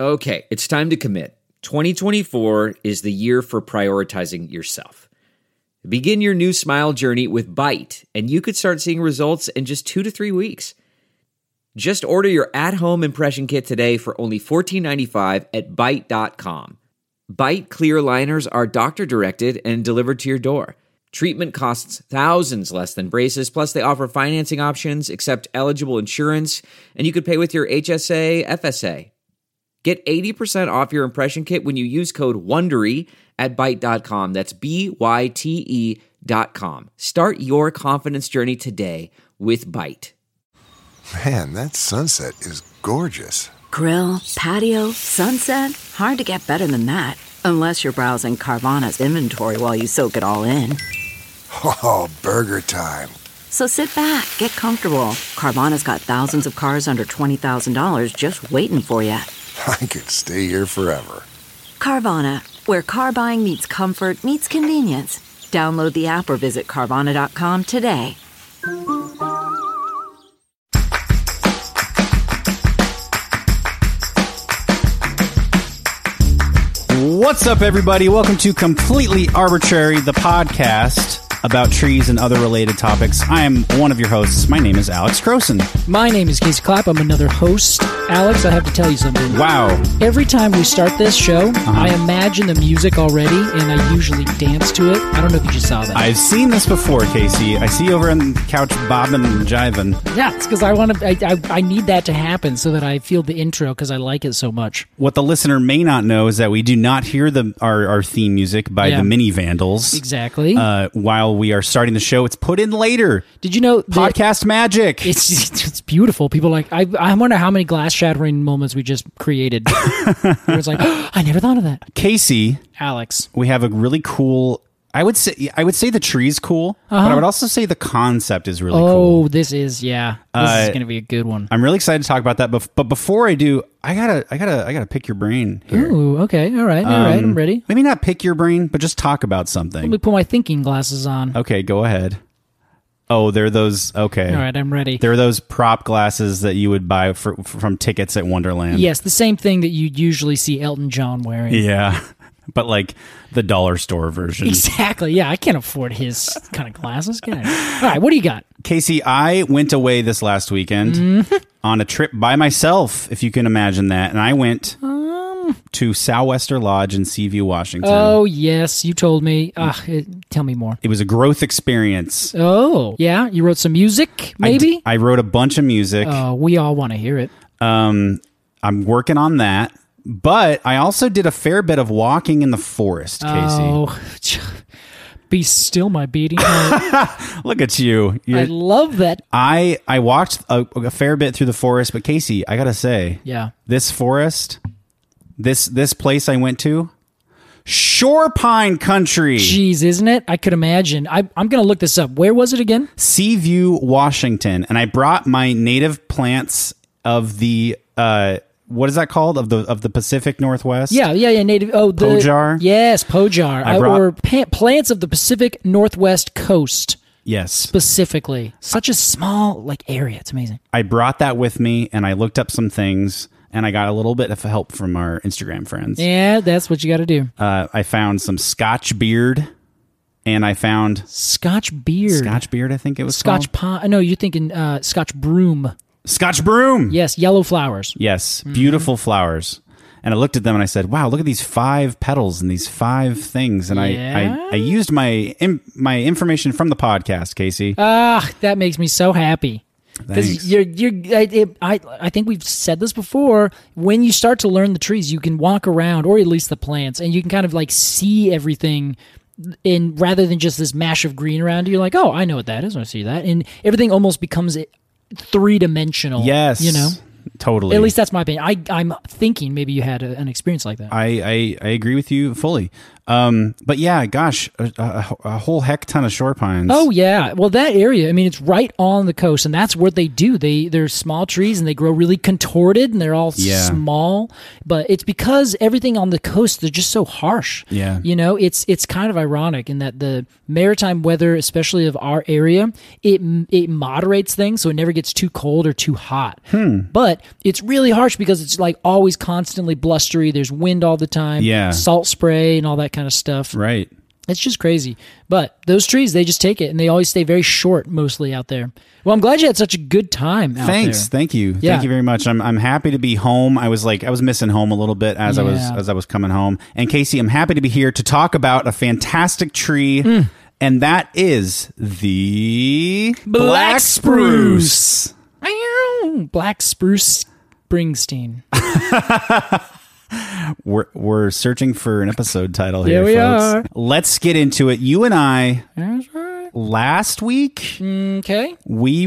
Okay, it's time to commit. 2024 is the year for prioritizing yourself. Begin your new smile journey with Byte, and you could start seeing results in just 2 to 3 weeks. Just order your at-home impression kit today for only $14.95 at Byte.com. Byte clear liners are doctor-directed and delivered to your door. Treatment costs thousands less than braces, plus they offer financing options, accept eligible insurance, and you could pay with your HSA, FSA. Get 80% off your impression kit when you use code WONDERY at Byte.com. That's BYTE.com. Start your confidence journey today with Byte. Man, that sunset is gorgeous. Grill, patio, sunset. Hard to get better than that. Unless you're browsing Carvana's inventory while you soak it all in. Oh, burger time. So sit back, get comfortable. Carvana's got thousands of cars under $20,000 just waiting for you. I could stay here forever. Carvana, where car buying meets comfort, meets convenience. Download the app or visit Carvana.com today. What's up, everybody? Welcome to Completely Arbitrary, the podcast about trees and other related topics. I am one of your hosts. My name is Alex Croson. My name is Casey Clapp. I'm another host. Alex, I have to tell you something. Wow. Every time we start this show, I imagine the music already, and I usually dance to it. I don't know if you just saw that. I've seen this before, Casey. I see you over on the couch bobbing and jiving. Yeah, it's because I want to. I need that to happen so that I feel the intro because I like it so much. What the listener may not know is that we do not hear our theme music by the Mini Vandals. Exactly. While we are starting the show, it's put in later. Did you know podcast magic? It's beautiful. People like I wonder how many glass shattering moments we just created. It's like, oh, I never thought of that. Casey, Alex, we have a really cool. I would say the tree's cool, but I would also say the concept is really cool. Oh, this is this is going to be a good one. I'm really excited to talk about that. But before I do, I gotta pick your brain here. Ooh, okay, all right, I'm ready. Maybe not pick your brain, but just talk about something. Let me put my thinking glasses on. Okay, go ahead. Oh, they're those. Okay, all right, I'm ready. They're those prop glasses that you would buy from tickets at Wonderland. Yes, the same thing that you'd usually see Elton John wearing. Yeah. But like the dollar store version. Exactly. Yeah, I can't afford his kind of glasses. All right, what do you got? Casey, I went away this last weekend on a trip by myself, if you can imagine that. And I went to Sou'wester Lodge in Seaview, Washington. Oh, yes, you told me. Tell me more. It was a growth experience. Oh, yeah? You wrote some music, maybe? I wrote a bunch of music. Oh, we all want to hear it. I'm working on that. But I also did a fair bit of walking in the forest, Casey. Oh, be still my beating heart. Look at you. I love that. I walked a fair bit through the forest, but Casey, I gotta say, this forest, this place I went to, Shore Pine Country. Jeez, isn't it? I could imagine. I'm going to look this up. Where was it again? Seaview, Washington. And I brought my native plants of the... what is that called? Of the Pacific Northwest? Yeah. Native. Oh, the Pojar. Yes, Pojar. Or plants of the Pacific Northwest coast. Yes, specifically. Such a small area. It's amazing. I brought that with me, and I looked up some things, and I got a little bit of help from our Instagram friends. Yeah, that's what you got to do. I found some Scotch beard, and I found Scotch beard. Scotch beard, I think it was Scotch called. No, you're thinking Scotch broom. Scotch broom. Yes, yellow flowers. Yes, beautiful flowers. And I looked at them and I said, "Wow, look at these 5 petals and these 5 things." And I used my information from the podcast, Casey. That makes me so happy. Because I think we've said this before. When you start to learn the trees, you can walk around, or at least the plants, and you can kind of see everything. Rather than just this mash of green around you, you're like, "Oh, I know what that is. I see that," and everything almost becomes 3-dimensional. Yes, totally. At least that's my opinion. I'm thinking maybe you had an experience like that. I agree with you fully. But yeah, gosh, a whole heck ton of shore pines. Oh yeah, well that area, I mean, it's right on the coast, and that's what they do. They're small trees, and they grow really contorted, and they're all small. But it's because everything on the coast, they're just so harsh. Yeah, you know, it's kind of ironic in that the maritime weather, especially of our area, it moderates things, so it never gets too cold or too hot. But it's really harsh because it's like always constantly blustery. There's wind all the time. Yeah, salt spray and all that kind of stuff. Right. It's just crazy. But those trees, they just take it, and they always stay very short mostly out there. Well, I'm glad you had such a good time out there. Thank you. Yeah. Thank you very much. I'm happy to be home. I was missing home a little bit as I was coming home. And Casey, I'm happy to be here to talk about a fantastic tree, and that is the Black Spruce. Black Spruce Springsteen. We're searching for an episode title here, we folks. are. Let's get into it. You and I, That's right. last week, Okay. we've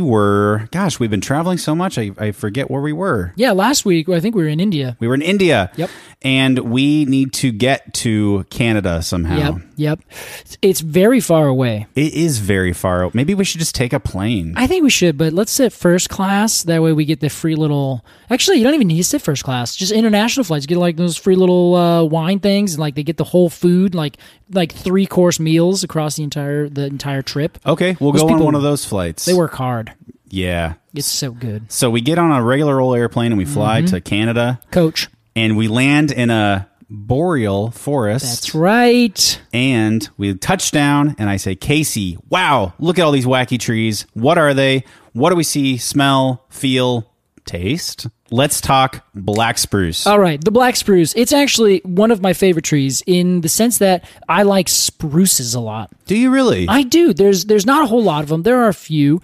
been traveling so much, I forget where we were. Yeah, last week, I think we were in India. We were in India. Yep. And we need to get to Canada somehow. Yep. It's very far away. It is very far. Maybe we should just take a plane. I think we should, but let's sit first class. That way we get the free little... Actually, you don't even need to sit first class. Just international flights. Get like those free little wine things, and like they get the whole food, like 3-course meals across the entire trip. Okay, we'll go on one of those flights. They work hard. Yeah. It's so good. So we get on a regular old airplane and we fly to Canada. Coach. And we land in a boreal forest. That's right. And we touch down, and I say, Casey, wow, look at all these wacky trees. What are they? What do we see, smell, feel, taste? Let's talk black spruce. All right, the black spruce. It's actually one of my favorite trees in the sense that I like spruces a lot. Do you really? I do. There's not a whole lot of them. There are a few.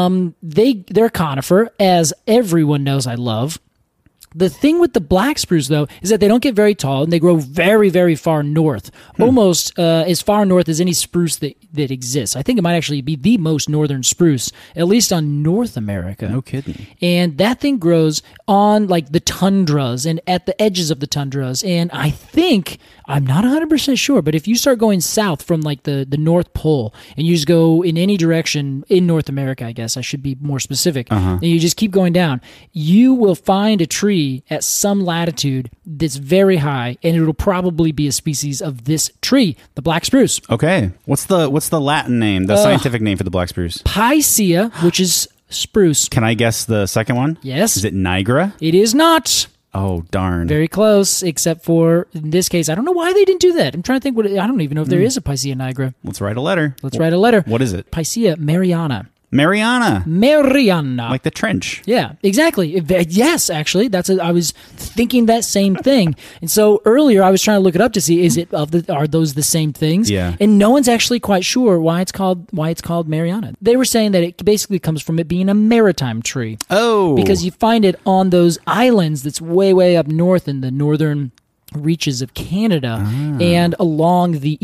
They're conifer, as everyone knows I love. The thing with the black spruce, though, is that they don't get very tall, and they grow very, very far north, almost as far north as any spruce that exists. I think it might actually be the most northern spruce, at least on North America. No kidding. And that thing grows on like the tundras and at the edges of the tundras. And I think, I'm not 100% sure, but if you start going south from like the North Pole and you just go in any direction in North America, I guess I should be more specific, and you just keep going down, you will find a tree at some latitude that's very high, and it'll probably be a species of this tree, the black spruce. Okay. What's the Latin name, the scientific name for the black spruce? Picea, which is spruce. Can I guess the second one? Yes. Is it Niagara? It is not. Oh, darn. Very close, except for, in this case, I don't know why they didn't do that. I'm trying to think, I don't even know if there is a Picea nigra. Let's write a letter. Write a letter. What is it? Picea mariana. Mariana. Like the trench. Yeah, exactly. Yes, actually, I was thinking that same thing. And so earlier I was trying to look it up to see are those the same things? Yeah. And no one's actually quite sure why it's called Mariana. They were saying that it basically comes from it being a maritime tree. Oh. Because you find it on those islands that's way, way up north in the northern reaches of Canada and along the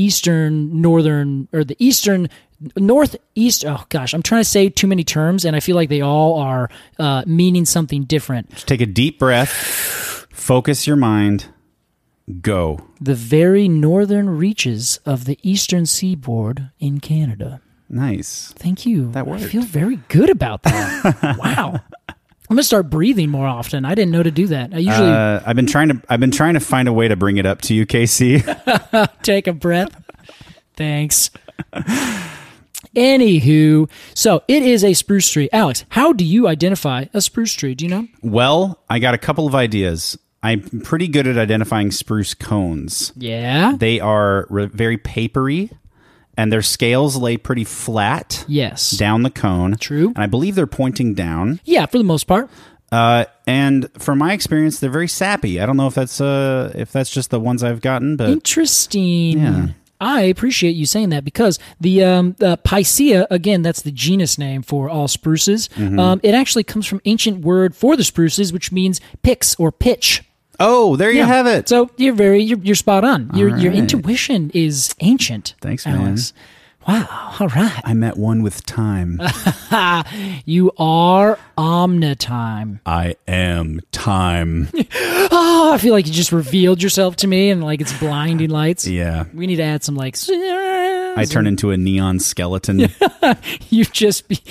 northeast. Oh gosh, I'm trying to say too many terms, and I feel like they all are meaning something different. Just take a deep breath, focus your mind, go. The very northern reaches of the eastern seaboard in Canada. Nice. Thank you. That worked. I feel very good about that. Wow. I'm gonna start breathing more often. I didn't know to do that. I usually I've been trying to find a way to bring it up to you, Casey. take a breath. Thanks. Anywho, so it is a spruce tree. Alex, how do you identify a spruce tree? Do you know? Well, I got a couple of ideas. I'm pretty good at identifying spruce cones. Yeah. They are very papery, and their scales lay pretty flat. Yes. Down the cone. True. And I believe they're pointing down. Yeah, for the most part. And from my experience, they're very sappy. I don't know if that's just the ones I've gotten, but interesting. Yeah. I appreciate you saying that because the Picea, again, that's the genus name for all spruces. It actually comes from ancient word for the spruces, which means pix or pitch. Oh, there you have it. So you're spot on. Your intuition is ancient. Thanks, Alex. man. Wow. All right. I met one with time. You are Omnitime. I am time. Oh, I feel like you just revealed yourself to me and like it's blinding lights. Yeah. We need to add some like... I turn into a neon skeleton. You just be...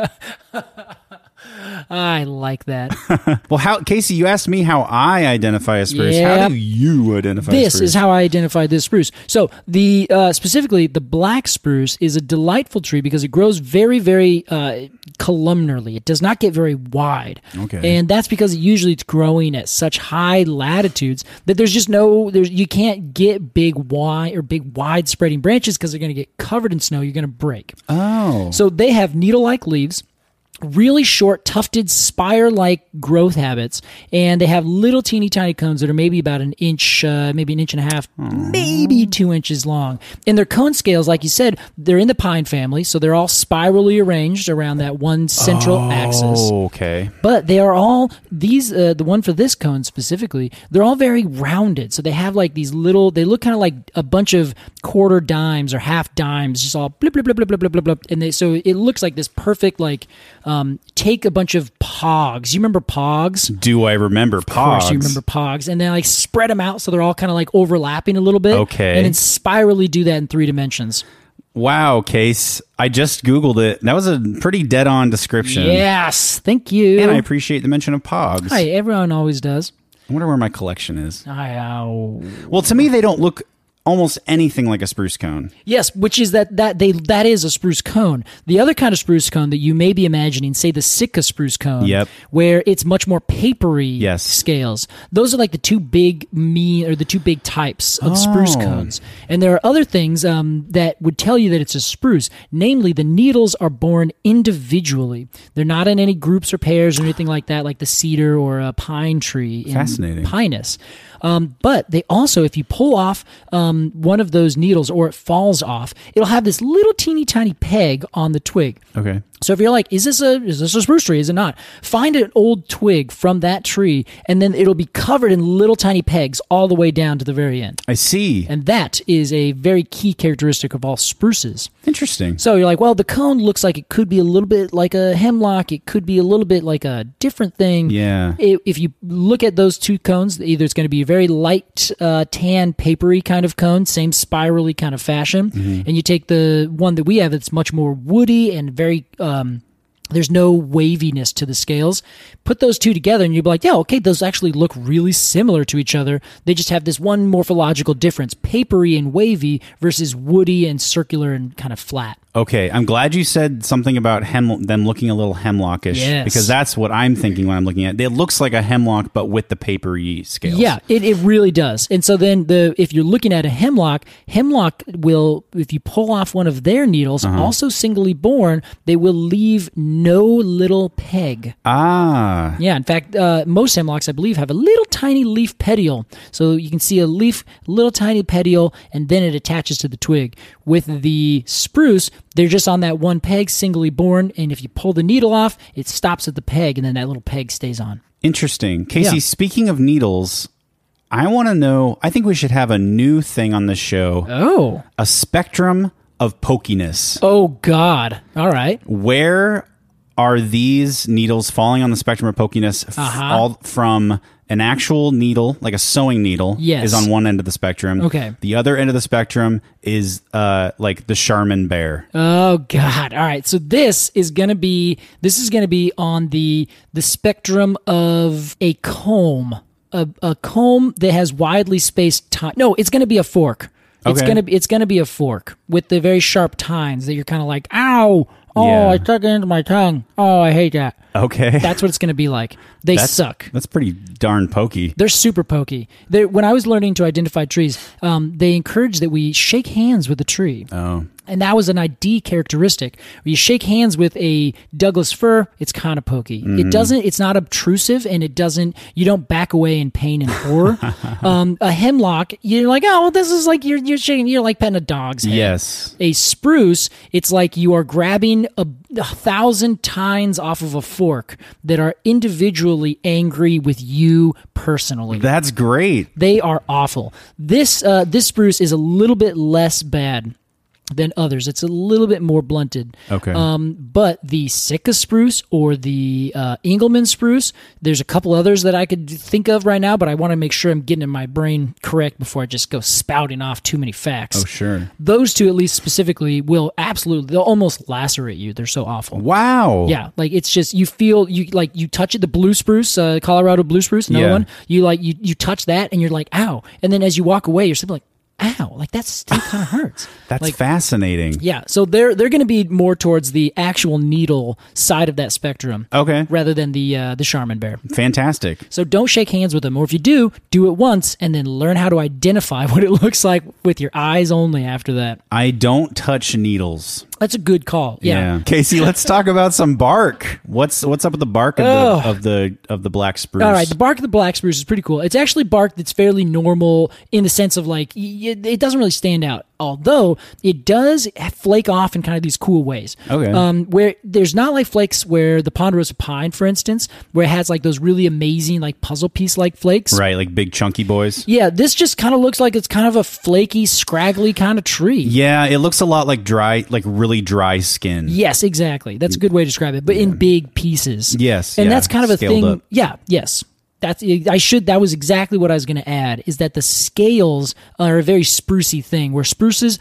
I like that. Well, Casey, you asked me how I identify a spruce. Yep. How do you identify a This spruce? is how I identify this spruce. So the specifically the black spruce is a delightful tree because it grows very, very columnarly. It does not get very wide. Okay. And that's because usually it's growing at such high latitudes that there's just you can't get big wide spreading branches because they're going to get covered in snow. You're going to break. Oh. So they have needle-like leaves, really short, tufted, spire-like growth habits, and they have little teeny tiny cones that are maybe about an inch, maybe an inch and a half, maybe 2 inches long. And their cone scales, like you said, they're in the pine family, so they're all spirally arranged around that one central axis. Okay. But they are all, the one for this cone specifically, they're all very rounded. So they have like these little, they look kind of like a bunch of quarter dimes or half dimes, just all blip, blip, blip, blip, blip, blip, blip, blip. And so it looks like this perfect, like, take a bunch of pogs. You remember pogs? Do I remember pogs? Of course you remember pogs. And then like spread them out so they're all kind of like overlapping a little bit. Okay. And then spirally do that in 3 dimensions. Wow, Case. I just Googled it. That was a pretty dead-on description. Yes. Thank you. And I appreciate the mention of pogs. Hi, everyone always does. I wonder where my collection is. Oh. Well, to me, they don't look almost anything like a spruce cone. Yes, which is that is a spruce cone. The other kind of spruce cone that you may be imagining, say the Sitka spruce cone, Yep. where it's much more papery Yes. scales. Those are like the two big types of spruce cones. And there are other things that would tell you that it's a spruce. Namely, the needles are born individually. They're not in any groups or pairs or anything like that, like the cedar or a pine tree. Fascinating. Pinus. But they also, if you pull off one of those needles or it falls off, it'll have this little teeny tiny peg on the twig. Okay. So if you're like, is this a spruce tree? Is it not? Find an old twig from that tree, and then it'll be covered in little tiny pegs all the way down to the very end. I see. And that is a very key characteristic of all spruces. Interesting. So you're like, well, the cone looks like it could be a little bit like a hemlock. It could be a little bit like a different thing. Yeah. If you look at those two cones, either it's going to be a very light, tan, papery kind of cone, same spirally kind of fashion. Mm-hmm. And you take the one that we have that's much more woody and very... there's no waviness to the scales. Put those two together and you'll be like, yeah, okay, those actually look really similar to each other. They just have this one morphological difference, papery and wavy versus woody and circular and kind of flat. Okay, I'm glad you said something about them looking a little hemlockish. Yes. Because that's what I'm thinking when I'm looking at it. It looks like a hemlock, but with the papery scales. Yeah, it really does. And so then if you're looking at a hemlock will, if you pull off one of their needles, also singly born, they will leave no little peg. Ah. Yeah, in fact, most hemlocks, I believe, have a little tiny leaf petiole. So you can see a little tiny petiole, and then it attaches to the twig. With the spruce, they're just on that one peg, singly born, and if you pull the needle off, it stops at the peg, and then that little peg stays on. Interesting. Casey, Yeah. Speaking of needles, I want to know, I think we should have a new thing on this show. Oh. A spectrum of pokiness. Oh, God. All right. Where are these needles falling on the spectrum of pokiness? All from an actual needle, like a sewing needle, Yes. is on one end of the spectrum. Okay. The other end of the spectrum is like the Charmin bear. Oh God! All right, so this is gonna be on the spectrum of a comb, a comb that has widely spaced time. No, it's gonna be a fork. It's Okay. gonna be a fork with the very sharp tines that you're kind of like, ow! Oh, Yeah. I stuck it into my tongue. Oh, I hate that. Okay. That's what it's gonna be like. They suck. That's pretty darn pokey. They're super pokey. When I was learning to identify trees, they encouraged that we shake hands with the tree. Oh. And that was an ID characteristic. When you shake hands with a Douglas fir, it's kind of pokey. It's not obtrusive, and you don't back away in pain and horror. A hemlock, you're like, oh, well, this is like, you're shaking, you're like petting a dog's head. Yes. A spruce, it's like you are grabbing a 1,000 tines off of a fork that are individually angry with you personally. That's great. They are awful. This spruce is a little bit less bad. than others. It's a little bit more blunted. Okay. But the Sitka spruce or the Engelmann spruce, there's a couple others that I could think of right now, but I want to make sure I'm getting in my brain correct before I just go spouting off too many facts. Oh, sure. Those two, at least specifically, will absolutely, they'll almost lacerate you. They're so awful. Wow. Yeah, like it's just you feel you touch it. The blue spruce, Colorado blue spruce, another one. You touch that and you're like, ow, and then as you walk away, you're simply like, ow, like that still kind of hurts. That's fascinating. Yeah, so they're going to be more towards the actual needle side of that spectrum, Okay. rather than the Charmin bear. Fantastic. So don't shake hands with them, or if you do it once and then learn how to identify what it looks like with your eyes only after that. I don't touch needles. That's a good call. Yeah. Casey, let's talk about some bark. What's up with the bark of the black spruce? All right, the bark of the black spruce is pretty cool. It's actually bark that's fairly normal in the sense of like it doesn't really stand out, although it does flake off in kind of these cool ways. Okay. Where there's not like flakes where the ponderosa pine, for instance, where it has like those really amazing like puzzle piece like flakes. Right, like big chunky boys. Yeah, this just kind of looks like it's kind of a flaky, scraggly kind of tree. Yeah, it looks a lot like dry, like really dry skin. Yes, exactly. That's a good way to describe it, but in big pieces. Yes, and yeah, that's kind of a scaled thing. up. Yeah, yes. That was exactly what I was going to add, is that the scales are a very sprucey thing, where spruces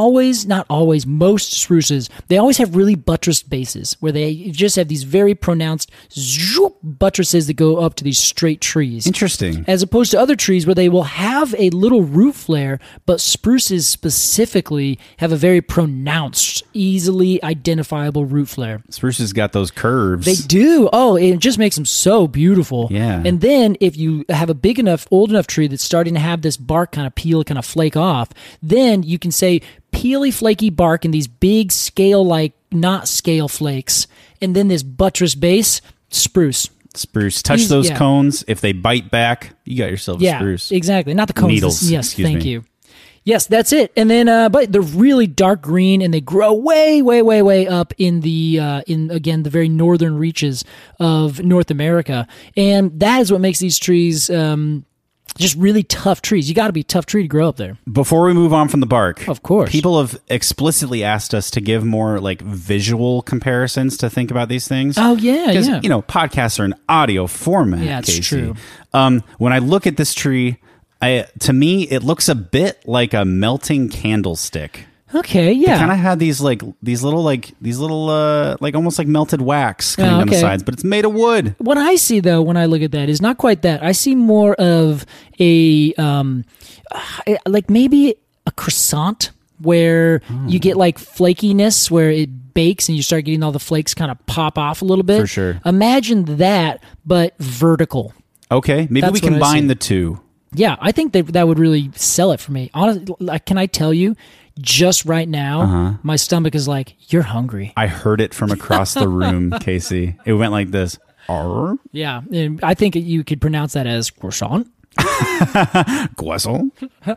most spruces, they always have really buttressed bases, where they just have these very pronounced buttresses that go up to these straight trees. Interesting. As opposed to other trees where they will have a little root flare, but spruces specifically have a very pronounced, easily identifiable root flare. Spruce has got those curves. They do. Oh, it just makes them so beautiful. Yeah. And then if you have a big enough, old enough tree that's starting to have this bark kind of peel, kind of flake off, then you can say peely, flaky bark and these big scale-like, not scale flakes, and then this buttress base, spruce. Spruce. Touch those cones. If they bite back, you got yourself a spruce. Yeah, exactly. Not the cones. Needles. Yes, Excuse thank me. you. Yes, that's it. And then, but they're really dark green, and they grow way, way, way, way up in the the very northern reaches of North America, and that is what makes these trees just really tough trees. You got to be a tough tree to grow up there. Before we move on from the bark, Of course. people have explicitly asked us to give more like visual comparisons to think about these things. Oh yeah, Because, yeah. you know, podcasts are an audio format. Yeah, it's Casey. true. When I look at this tree, to me, it looks a bit like a melting candlestick. Okay, It yeah. kind of had these little almost like melted wax coming down the okay. sides, but it's made of wood. What I see, though, when I look at that is not quite that. I see more of a, like maybe a croissant where you get like flakiness where it bakes and you start getting all the flakes kind of pop off a little bit. For sure. Imagine that, but vertical. Okay, maybe That's we what I see. combine the two. Yeah, I think that would really sell it for me. Honestly, can I tell you, just right now, my stomach is like, you're hungry. I heard it from across the room, Casey. It went like this. Arr? Yeah, and I think you could pronounce that as croissant. Guessel.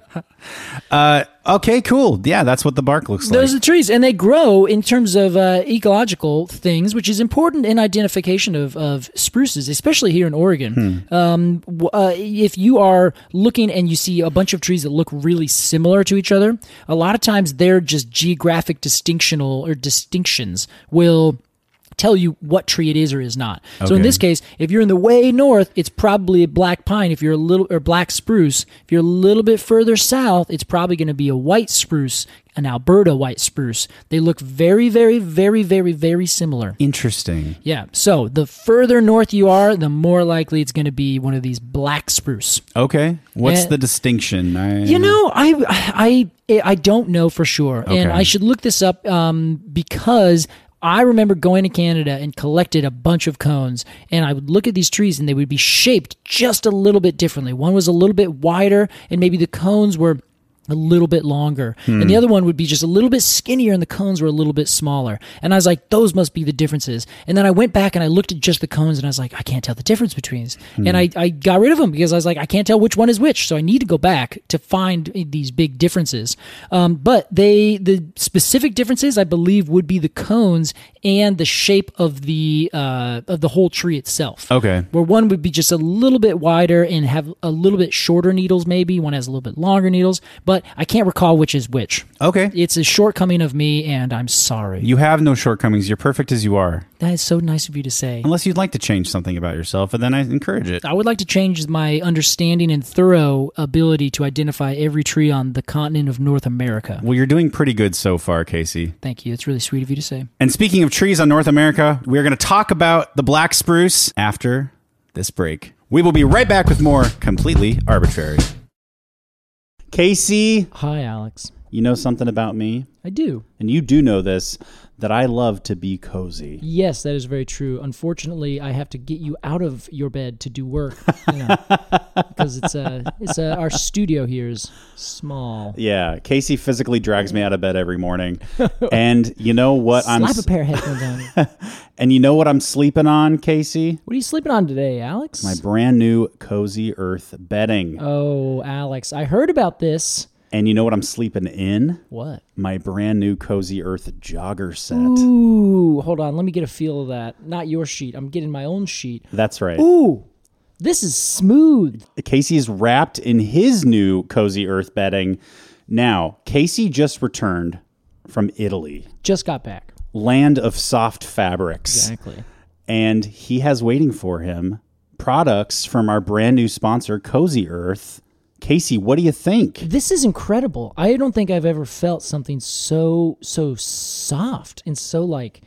Okay, cool. Yeah, that's what the bark looks Those are like. the trees, and they grow in terms of ecological things, which is important in identification of spruces, especially here in Oregon. If you are looking and you see a bunch of trees that look really similar to each other, a lot of times they're just geographic distinctions will tell you what tree it is or is not. So in Okay. this case, if you're in the way north, it's probably a black pine. If you're or black spruce. If you're a little bit further south, it's probably going to be a white spruce, an Alberta white spruce. They look very, very, very, very, very similar. Interesting. Yeah. So the further north you are, the more likely it's going to be one of these black spruce. Okay. What's And- the distinction? I don't know for sure, and Okay. I should look this up because I remember going to Canada and collected a bunch of cones, and I would look at these trees and they would be shaped just a little bit differently. One was a little bit wider, and maybe the cones were a little bit longer. And the other one would be just a little bit skinnier and the cones were a little bit smaller. And I was like, those must be the differences. And then I went back and I looked at just the cones and I was like, I can't tell the difference between these. And I got rid of them because I was like, I can't tell which one is which. So I need to go back to find these big differences. But the specific differences, I believe, would be the cones and the shape of the whole tree itself. Okay. Where one would be just a little bit wider and have a little bit shorter needles, maybe one has a little bit longer needles, but what? I can't recall which is which. Okay. It's a shortcoming of me, and I'm sorry. You have no shortcomings. You're perfect as you are. That is so nice of you to say. Unless you'd like to change something about yourself, and then I encourage it. I would like to change my understanding and thorough ability to identify every tree on the continent of North America. Well, you're doing pretty good so far, Casey. Thank you. It's really sweet of you to say. And speaking of trees on North America, we're going to talk about the black spruce after this break. We will be right back with more Completely Arbitrary. Casey, Hi, Alex. you know something about me? I do. And you do know this, that I love to be cozy. Yes, that is very true. Unfortunately, I have to get you out of your bed to do work, because it's our studio here is small. Yeah, Casey physically drags me out of bed every morning. And you know what? Slap a pair of headphones on. And you know what I'm sleeping on, Casey? What are you sleeping on today, Alex? My brand new Cozy Earth bedding. Oh, Alex, I heard about this. And you know what I'm sleeping in? What? My brand new Cozy Earth jogger set. Ooh, hold on. Let me get a feel of that. Not your sheet. I'm getting my own sheet. That's right. Ooh, this is smooth. Casey is wrapped in his new Cozy Earth bedding. Now, Casey just returned from Italy, Just got back. land of soft fabrics. Exactly. And he has waiting for him products from our brand new sponsor, Cozy Earth. Casey, what do you think? This is incredible. I don't think I've ever felt something so soft and so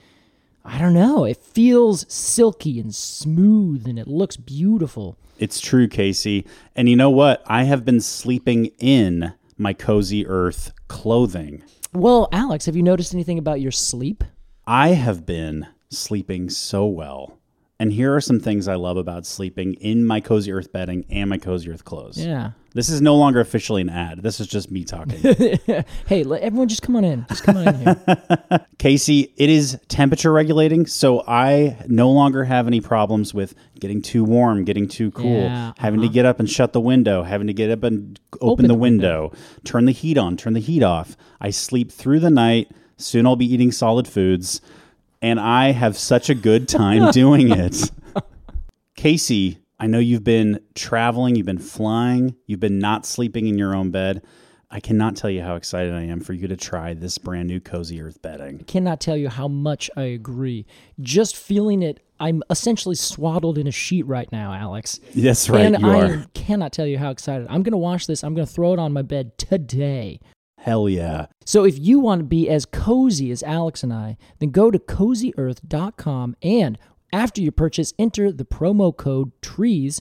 I don't know. It feels silky and smooth and it looks beautiful. It's true, Casey. And you know what? I have been sleeping in my Cozy Earth clothing. Well, Alex, have you noticed anything about your sleep? I have been sleeping so well. And here are some things I love about sleeping in my Cozy Earth bedding and my Cozy Earth clothes. Yeah. This is no longer officially an ad. This is just me talking. Hey, everyone just come on in. Just come on in here. Casey, it is temperature regulating, so I no longer have any problems with getting too warm, getting too cool, having to get up and shut the window, having to get up and open the window, turn the heat on, turn the heat off. I sleep through the night. Soon I'll be eating solid foods, and I have such a good time doing it. Casey, I know you've been traveling, you've been flying, you've been not sleeping in your own bed. I cannot tell you how excited I am for you to try this brand new Cozy Earth bedding. Cannot tell you how much I agree. Just feeling it, I'm essentially swaddled in a sheet right now, Alex. That's right, and you I are. cannot tell you how excited. I'm going to wash this. I'm going to throw it on my bed today. Hell yeah. So if you want to be as cozy as Alex and I, then go to CozyEarth.com and after your purchase, enter the promo code TREES,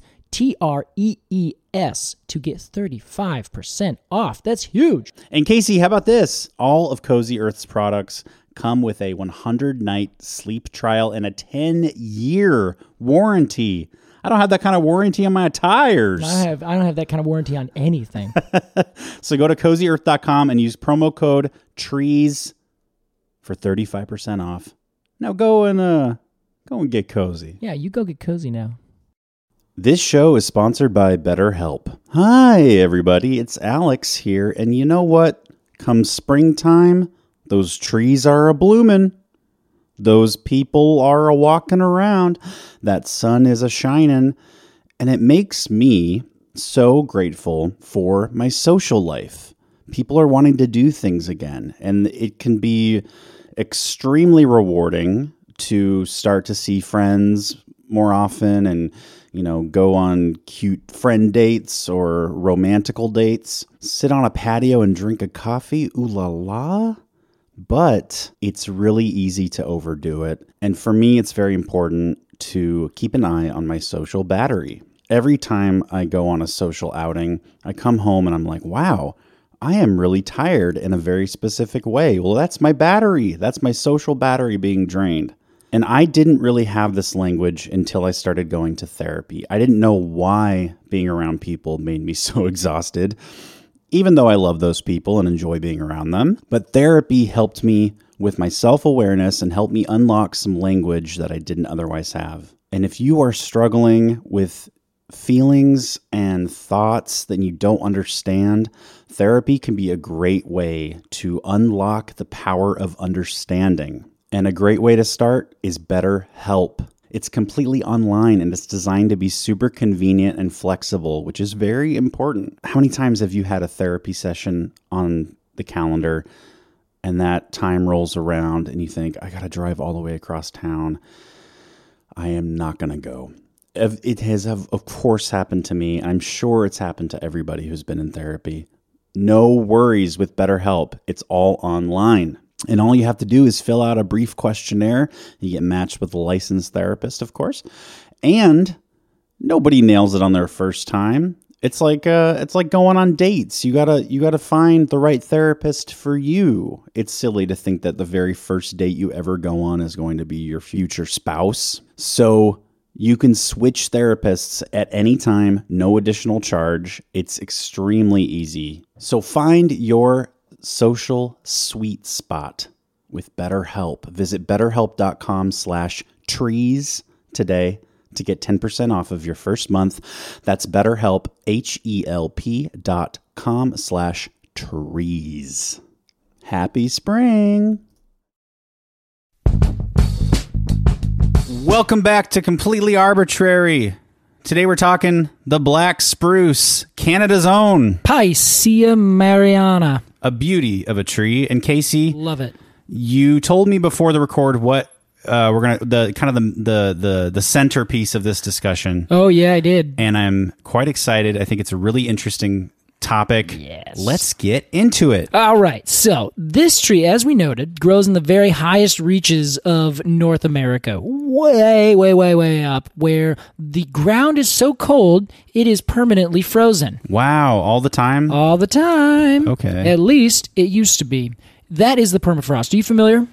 TREES, to get 35% off. That's huge. And Casey, how about this? All of Cozy Earth's products come with a 100-night sleep trial and a 10-year warranty. I don't have that kind of warranty on my tires. I don't have that kind of warranty on anything. So go to CozyEarth.com and use promo code TREES for 35% off. Now go and get cozy. Yeah, you go get cozy now. This show is sponsored by BetterHelp. Hi, everybody. It's Alex here. And you know what? Come springtime, those trees are a-bloomin'. Those people are a-walking around. That sun is a-shining. And it makes me so grateful for my social life. People are wanting to do things again. And it can be extremely rewarding to start to see friends more often and, go on cute friend dates or romantical dates. Sit on a patio and drink a coffee. Ooh la la. But it's really easy to overdo it. And for me, it's very important to keep an eye on my social battery. Every time I go on a social outing, I come home and I'm like, wow, I am really tired in a very specific way. Well, that's my battery. That's my social battery being drained. And I didn't really have this language until I started going to therapy. I didn't know why being around people made me so exhausted, even though I love those people and enjoy being around them. But therapy helped me with my self-awareness and helped me unlock some language that I didn't otherwise have. And if you are struggling with feelings and thoughts that you don't understand, therapy can be a great way to unlock the power of understanding. And a great way to start is BetterHelp. It's completely online and it's designed to be super convenient and flexible, which is very important. How many times have you had a therapy session on the calendar and that time rolls around and you think, I got to drive all the way across town. I am not going to go. It has, of course, happened to me. I'm sure it's happened to everybody who's been in therapy. No worries with BetterHelp. It's all online. And all you have to do is fill out a brief questionnaire. You get matched with a licensed therapist, of course. And nobody nails it on their first time. It's like going on dates. You gotta find the right therapist for you. It's silly to think that the very first date you ever go on is going to be your future spouse. So you can switch therapists at any time, no additional charge. It's extremely easy. So find your social sweet spot with BetterHelp. Visit BetterHelp.com/trees today to get 10% off of your first month. That's BetterHelp, HELP.com/trees. Happy spring. Welcome back to Completely Arbitrary. Today we're talking the black spruce, Canada's own. Picea mariana. A beauty of a tree. And Casey, love it. You told me before the record what we're gonna the centerpiece of this discussion. Oh yeah, I did. And I'm quite excited. I think it's a really interesting topic. Yes. Let's get into it. All right. So this tree, as we noted, grows in the very highest reaches of North America. Way, way, way, way up, where the ground is so cold, it is permanently frozen. Wow. All the time? All the time. Okay. At least it used to be. That is the permafrost. Are you familiar?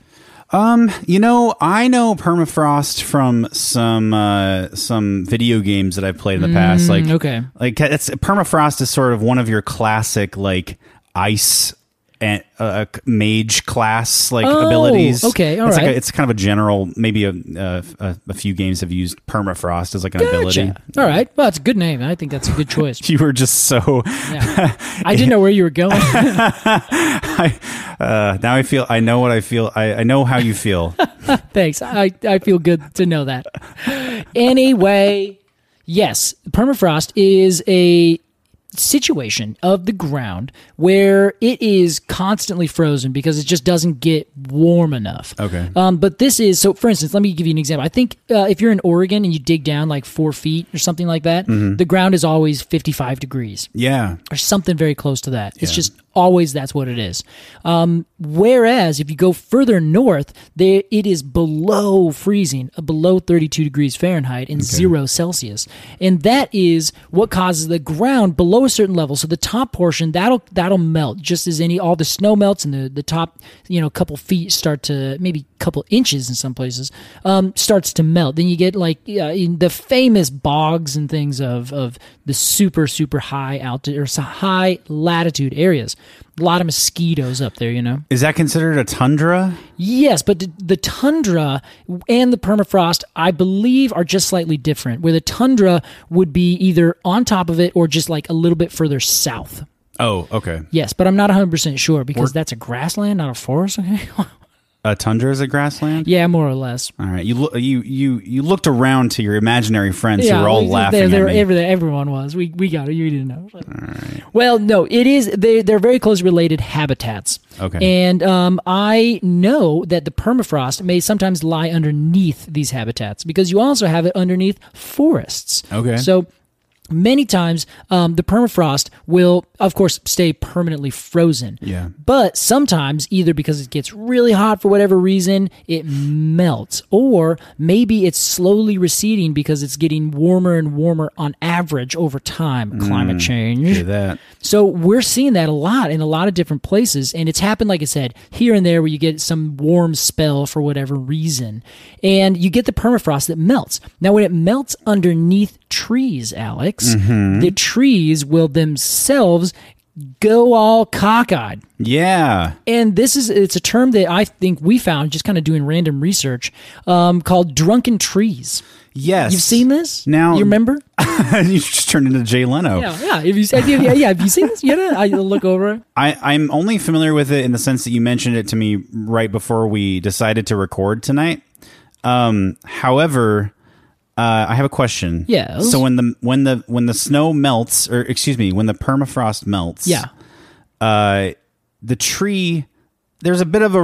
I know permafrost from some video games that I've played in the past. Like permafrost is sort of one of your classic like ice and mage class abilities. Okay, all right. It's kind of a general. Maybe a few games have used permafrost as like an ability. All right, well, it's a good name. I think that's a good choice. You were just so. Yeah. I didn't know where you were going. Now I feel. I know what I feel. I know how you feel. Thanks. I feel good to know that. Anyway, yes, permafrost is a situation of the ground where it is constantly frozen because it just doesn't get warm enough. Okay. But this is, so for instance, let me give you an example. I think if you're in Oregon and you dig down like 4 feet or something like that, the ground is always 55 degrees. Yeah. Or something very close to that. It's just always that's what it is. Whereas if you go further north, it is below freezing, below 32 degrees Fahrenheit and 0 Celsius. And that is what causes the ground below a certain level. So the top portion, that'll melt just as all the snow melts and the top, couple feet start to, maybe a couple inches in some places, starts to melt. Then you get like in the famous bogs and things of the super, super high altitude or high latitude areas. A lot of mosquitoes up there, Is that considered a tundra? Yes, but the tundra and the permafrost, I believe, are just slightly different, where the tundra would be either on top of it or just like a little bit further south. Oh, okay. Yes, but I'm not 100% sure because that's a grassland, not a forest, okay? A tundra is a grassland? Yeah, more or less. All right. You looked around to your imaginary friends who were all laughing at me. Everyone was. We got it. You didn't know. All right. Well, no, it is. They're very close related habitats. Okay. And I know that the permafrost may sometimes lie underneath these habitats because you also have it underneath forests. Okay. So many times, the permafrost will, of course, stay permanently frozen. Yeah. But sometimes, either because it gets really hot for whatever reason, it melts. Or maybe it's slowly receding because it's getting warmer and warmer on average over time. Climate change. Hear that. So we're seeing that a lot in a lot of different places. And it's happened, like I said, here and there where you get some warm spell for whatever reason. And you get the permafrost that melts. Now, when it melts underneath trees, Alex, the trees will themselves go all cockeyed. Yeah. And it's a term that I think we found just kind of doing random research called drunken trees. Yes. You've seen this? Now, you remember? You just turned into Jay Leno. Yeah. Have you seen this? I look over it. I'm only familiar with it in the sense that you mentioned it to me right before we decided to record tonight. However, I have a question. Yeah. So when the snow melts, or excuse me, when the permafrost melts, the tree, there's a bit of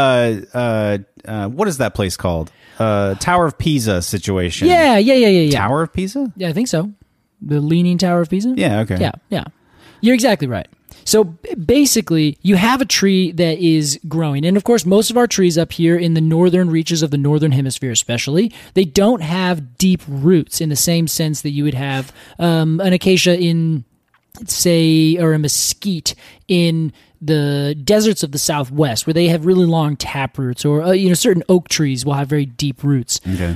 a what is that place called? Tower of Pisa situation. Yeah. Tower of Pisa? Yeah, I think so. The Leaning Tower of Pisa? Yeah, okay. Yeah. You're exactly right. So basically, you have a tree that is growing. And of course, most of our trees up here in the northern reaches of the northern hemisphere especially, they don't have deep roots in the same sense that you would have an acacia in, say, or a mesquite in the deserts of the Southwest, where they have really long tap roots, or certain oak trees will have very deep roots. Okay.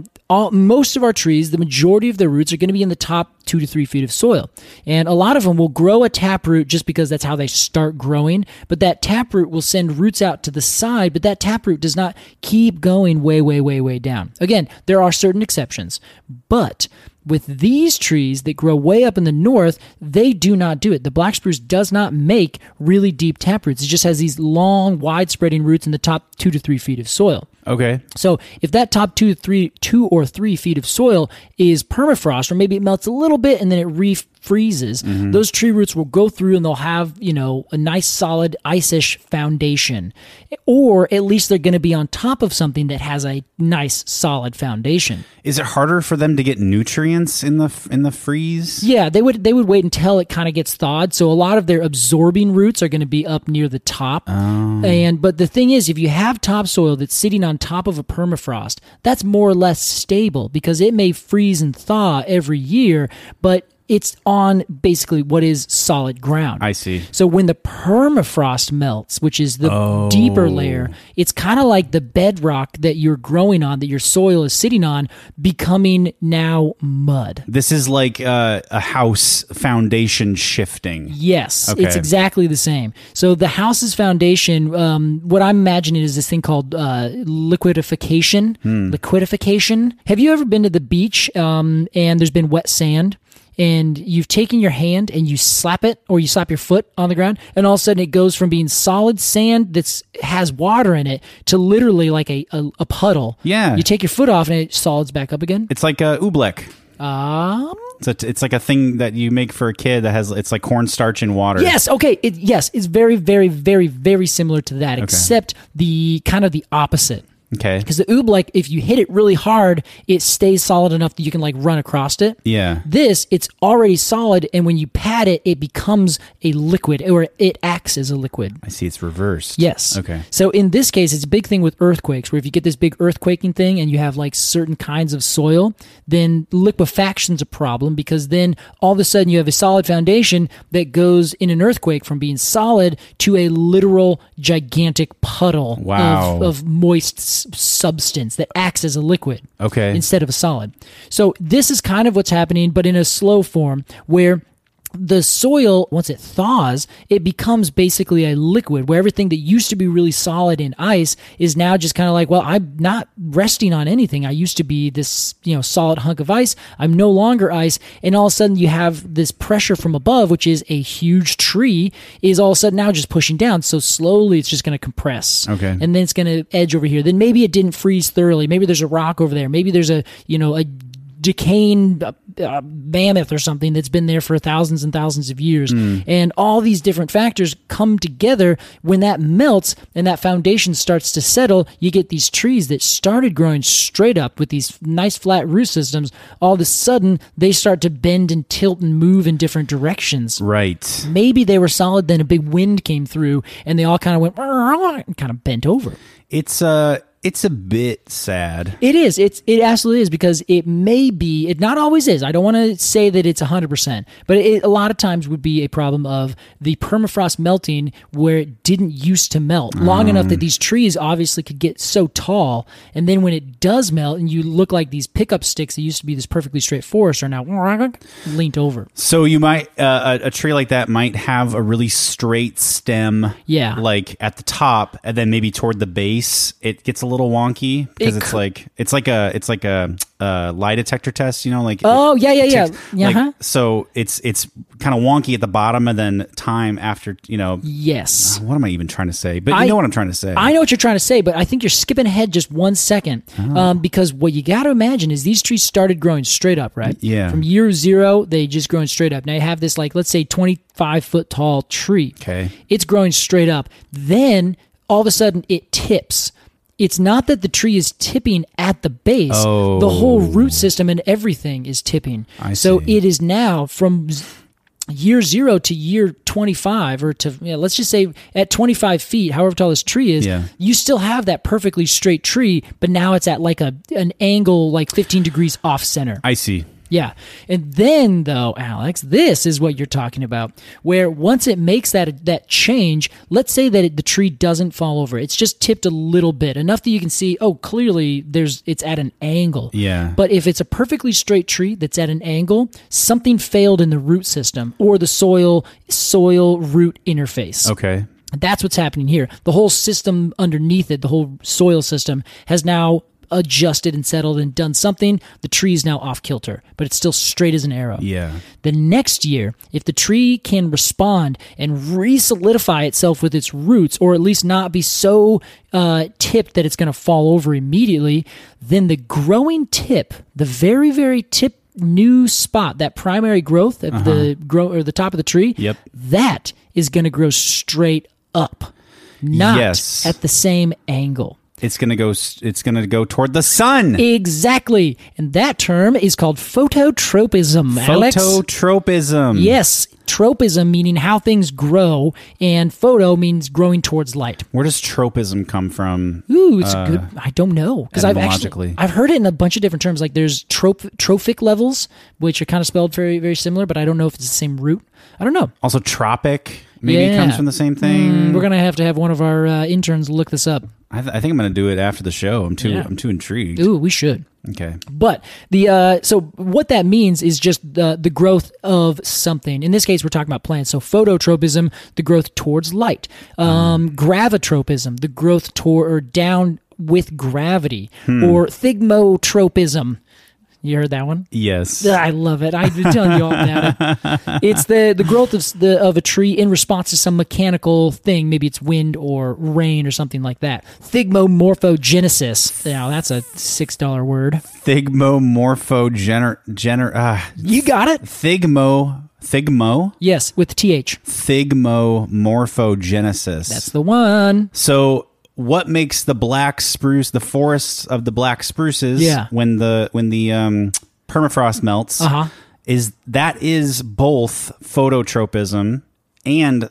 Most of our trees, the majority of their roots are going to be in the top 2 to 3 feet of soil. And a lot of them will grow a taproot just because that's how they start growing. But that taproot will send roots out to the side, but that taproot does not keep going way, way, way, way down. Again, there are certain exceptions. But with these trees that grow way up in the north, they do not do it. The black spruce does not make really deep taproots. It just has these long, wide-spreading roots in the top 2 to 3 feet of soil. Okay. So if that top 2 or 3 feet of soil is permafrost, or maybe it melts a little bit and then it refreezes, those tree roots will go through and they'll have, a nice solid ice-ish foundation. Or at least they're going to be on top of something that has a nice solid foundation. Is it harder for them to get nutrients in the freeze? Yeah, they would wait until it kind of gets thawed. So a lot of their absorbing roots are going to be up near the top. But the thing is, if you have topsoil that's sitting on top of a permafrost, that's more or less stable because it may freeze and thaw every year, but it's on basically what is solid ground. I see. So when the permafrost melts, which is the deeper layer, it's kind of like the bedrock that you're growing on, that your soil is sitting on, becoming now mud. This is like a house foundation shifting. Yes, okay. It's exactly the same. So the house's foundation, what I'm imagining is this thing called liquidification. Liquidification. Have you ever been to the beach and there's been wet sand? And you've taken your hand and you slap it, or you slap your foot on the ground, and all of a sudden it goes from being solid sand that has water in it to literally like a puddle. Yeah. You take your foot off and it solids back up again. It's like a oobleck. It's like a thing that you make for a kid that it's like cornstarch in water. Yes. Okay. It's very, very, very, very similar to that, except the kind of the opposite. Okay. Because the oobleck, if you hit it really hard, it stays solid enough that you can like run across it. Yeah. This, it's already solid, and when you pat it, it becomes a liquid, or it acts as a liquid. I see. It's reversed. Yes. Okay. So in this case, it's a big thing with earthquakes, where if you get this big earthquaking thing and you have like certain kinds of soil, then liquefaction's a problem, because then all of a sudden you have a solid foundation that goes in an earthquake from being solid to a literal gigantic puddle of moist substance that acts as a liquid instead of a solid. So this is kind of what's happening, but in a slow form, where the soil, once it thaws, it becomes basically a liquid, where everything that used to be really solid in ice is now just kind of like, well, I'm not resting on anything. I used to be this, solid hunk of ice. I'm no longer ice. And all of a sudden you have this pressure from above, which is a huge tree, is all of a sudden now just pushing down. So slowly it's just going to compress. Okay. And then it's going to edge over here. Then maybe it didn't freeze thoroughly. Maybe there's a rock over there. Maybe there's a decaying mammoth or something that's been there for thousands and thousands of years. And all these different factors come together. When that melts and that foundation starts to settle, you get these trees that started growing straight up with these nice flat root systems. All of a sudden, they start to bend and tilt and move in different directions. Right. Maybe they were solid, then a big wind came through and they all kind of went and kind of bent over. It's a bit sad. It is. It absolutely is, because it may be, it not always is. I don't want to say that it's 100%, but it a lot of times would be a problem of the permafrost melting where it didn't used to melt long enough that these trees obviously could get so tall. And then when it does melt and you look like these pickup sticks that used to be this perfectly straight forest are now leaned over. So you might, a tree like that might have a really straight stem. Yeah. Like at the top, and then maybe toward the base, it gets a little wonky because it's like a lie detector test, you know, like So it's kind of wonky at the bottom and then time after, you know. Yes. What am I even trying to say? But you know what I'm trying to say. I know what you're trying to say, but I think you're skipping ahead just 1 second because what you got to imagine is these trees started growing straight up, right? Yeah. From year 0, they just growing straight up. Now you have this, like, let's say 25-foot tall tree. Okay. It's growing straight up. Then all of a sudden it tips. It's not that the tree is tipping at the base. Oh. The whole root system and everything is tipping. So it is now from year 0 to year 25, or to let's just say at 25 feet, however tall this tree is, you still have that perfectly straight tree, but now it's at like an angle like 15 degrees off center. I see. Yeah. And then, though, Alex, this is what you're talking about, where once it makes that change, let's say that the tree doesn't fall over. It's just tipped a little bit, enough that you can see, oh, clearly it's at an angle. Yeah. But if it's a perfectly straight tree that's at an angle, something failed in the root system or the soil root interface. Okay. That's what's happening here. The whole system underneath it, the whole soil system, has now adjusted and settled and done something. The tree is now off kilter, but it's still straight as an arrow. Yeah. The next year, if the tree can respond and re-solidify itself with its roots, or at least not be so tipped that it's going to fall over immediately, then the growing tip, the very, very tip new spot, that primary growth at the top of the tree, that is going to grow straight up, not at the same angle. It's going to go toward the sun. Exactly. And that term is called phototropism, Alex. Phototropism. Yes. Tropism meaning how things grow, and photo means growing towards light. Where does tropism come from? Ooh, it's good. I don't know. Because I've heard it in a bunch of different terms. Like there's trophic levels, which are kind of spelled very, very similar, but I don't know if it's the same root. I don't know. Also tropic maybe comes from the same thing. We're going to have one of our interns look this up. I think I'm going to do it after the show. I'm too intrigued. Ooh, we should. Okay. But so what that means is just the growth of something. In this case, we're talking about plants. So phototropism, the growth towards light. Gravitropism, the growth toward or down with gravity. Or thigmotropism. You heard that one? Yes. I love it. I've been telling you all about it. It's the growth of a tree in response to some mechanical thing. Maybe it's wind or rain or something like that. Thigmomorphogenesis. Now, that's a $6 word. You got it? Thigmo? Yes, with TH. Thigmomorphogenesis. That's the one. So what makes the black spruce, the forests of the black spruces, when the permafrost melts, is both phototropism and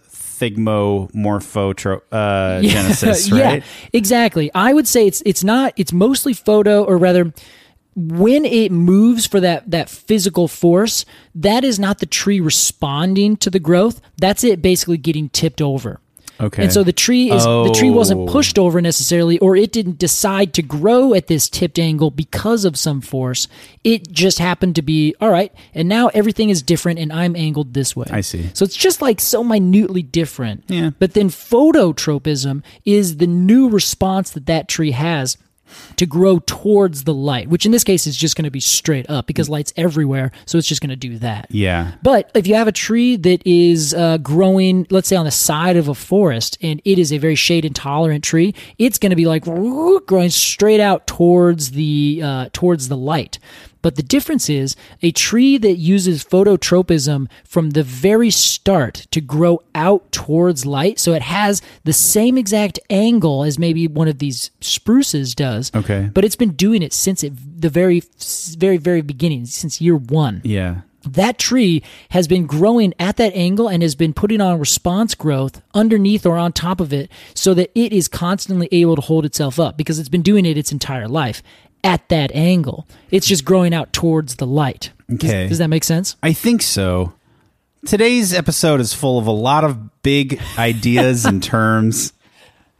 thigmomorphogenesis, right? Yeah, exactly. I would say it's mostly photo, or rather, when it moves for that physical force, that is not the tree responding to the growth. That's it basically getting tipped over. Okay. And so the tree wasn't pushed over necessarily, or it didn't decide to grow at this tipped angle because of some force. It just happened to be, all right, and now everything is different and I'm angled this way. I see. So it's just like so minutely different. Yeah. But then phototropism is the new response that tree has to grow towards the light, which in this case is just going to be straight up because light's everywhere, so it's just going to do that. Yeah. But if you have a tree that is growing, let's say on the side of a forest, and it is a very shade intolerant tree, it's going to be like growing straight out towards the light. But the difference is a tree that uses phototropism from the very start to grow out towards light, so it has the same exact angle as maybe one of these spruces does. Okay. But it's been doing it since the very, very, very beginning, since year 1. Yeah. That tree has been growing at that angle and has been putting on response growth underneath or on top of it so that it is constantly able to hold itself up because it's been doing it its entire life. At that angle, it's just growing out towards the light. Okay. Does that make sense? I think so. Today's episode is full of a lot of big ideas and terms.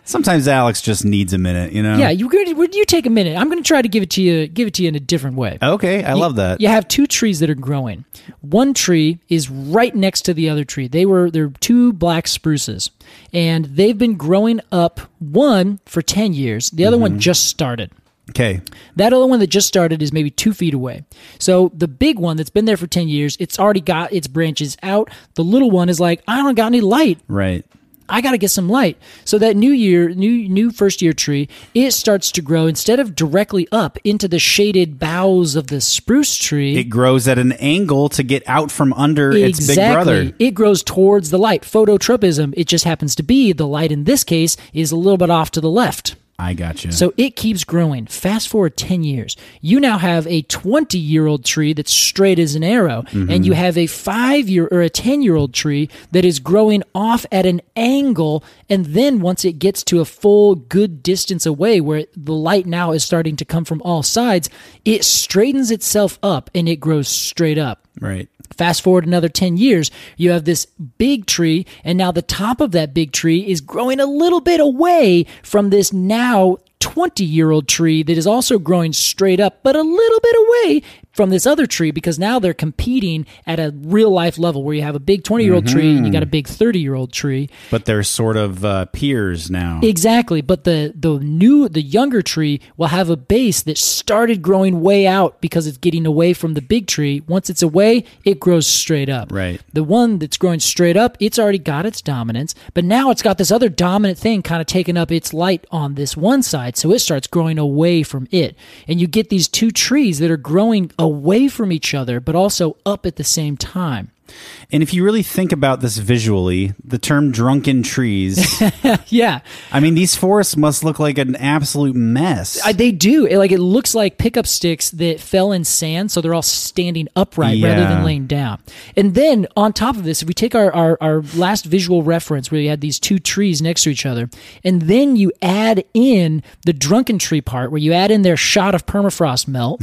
Sometimes Alex just needs a minute, you know? Yeah, you take a minute. I'm going to try to give it to you in a different way. Okay, I love that. You have two trees that are growing. One tree is right next to the other tree. They're two black spruces, and they've been growing up, one for 10 years. The other one just started. Okay. That other one that just started is maybe 2 feet away. So the big one that's been there for 10 years, it's already got its branches out. The little one is like, I don't got any light. Right. I got to get some light. So that new first year tree, it starts to grow instead of directly up into the shaded boughs of the spruce tree. It grows at an angle to get out from under its big brother. It grows towards the light. Phototropism, it just happens to be the light in this case is a little bit off to the left. I got you. So it keeps growing. Fast forward 10 years. You now have a 20-year-old tree that's straight as an arrow, and you have a 5-year or a 10-year-old tree that is growing off at an angle, and then once it gets to a full good distance away where the light now is starting to come from all sides, it straightens itself up and it grows straight up. Right. Fast forward another 10 years, you have this big tree, and now the top of that big tree is growing a little bit away from this now 20-year-old tree that is also growing straight up, but a little bit away from this other tree because now they're competing at a real life level where you have a big 20-year-old tree and you got a big 30-year-old tree. But they're sort of peers now. Exactly. But the younger tree will have a base that started growing way out because it's getting away from the big tree. Once it's away, it grows straight up. Right. The one that's growing straight up, it's already got its dominance, but now it's got this other dominant thing kind of taking up its light on this one side, so it starts growing away from it. And you get these two trees that are growing away from each other, but also up at the same time. And if you really think about this visually, the term drunken trees. Yeah. I mean, these forests must look like an absolute mess. They do. It looks like pickup sticks that fell in sand, so they're all standing upright rather than laying down. And then on top of this, if we take our last visual reference where you had these two trees next to each other, and then you add in the drunken tree part where you add in their shot of permafrost melt,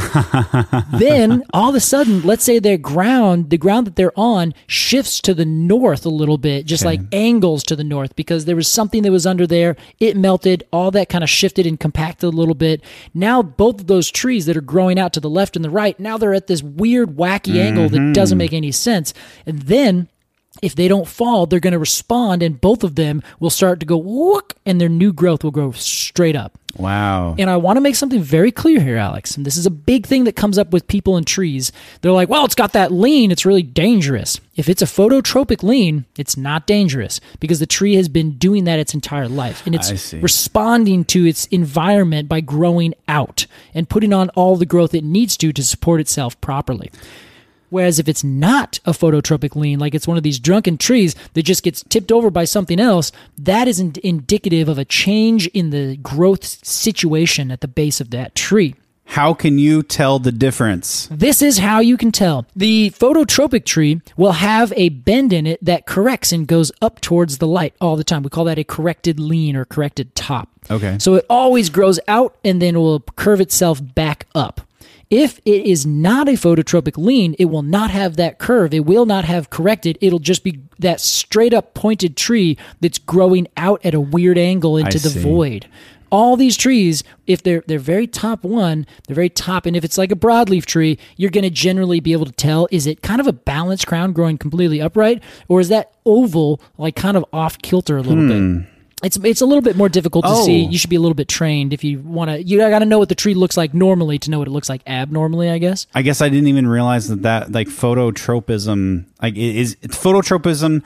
then all of a sudden, let's say the ground that they're on shifts to the north a little bit, just like angles to the north, because there was something that was under there. It melted, all that kind of shifted and compacted a little bit. Now both of those trees that are growing out to the left and the right, now they're at this weird, wacky angle that doesn't make any sense. And then if they don't fall, they're going to respond, and both of them will start to go whook, and their new growth will grow straight up. Wow. And I want to make something very clear here, Alex, and this is a big thing that comes up with people and trees. They're like, well, it's got that lean, it's really dangerous. If it's a phototropic lean, it's not dangerous because the tree has been doing that its entire life, and it's responding to its environment by growing out and putting on all the growth it needs to support itself properly. Whereas if it's not a phototropic lean, like it's one of these drunken trees that just gets tipped over by something else, that is indicative of a change in the growth situation at the base of that tree. How can you tell the difference? This is how you can tell. The phototropic tree will have a bend in it that corrects and goes up towards the light all the time. We call that a corrected lean or corrected top. Okay. So it always grows out and then will curve itself back up. If it is not a phototropic lean, it will not have that curve. It will not have corrected. It'll just be that straight up pointed tree that's growing out at a weird angle into the void. All these trees, if they're very top one, they're very top, and if it's like a broadleaf tree, you're going to generally be able to tell, is it kind of a balanced crown growing completely upright, or is that oval like kind of off kilter a little bit? It's a little bit more difficult to see. You should be a little bit trained if you want to. You got to know what the tree looks like normally to know what it looks like abnormally, I guess. I guess I didn't even realize that like phototropism, like is phototropism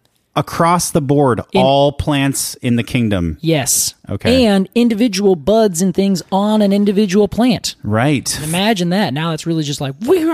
across the board, all plants in the kingdom. Yes. Okay. And individual buds and things on an individual plant. Right. Imagine that. Now it's really just like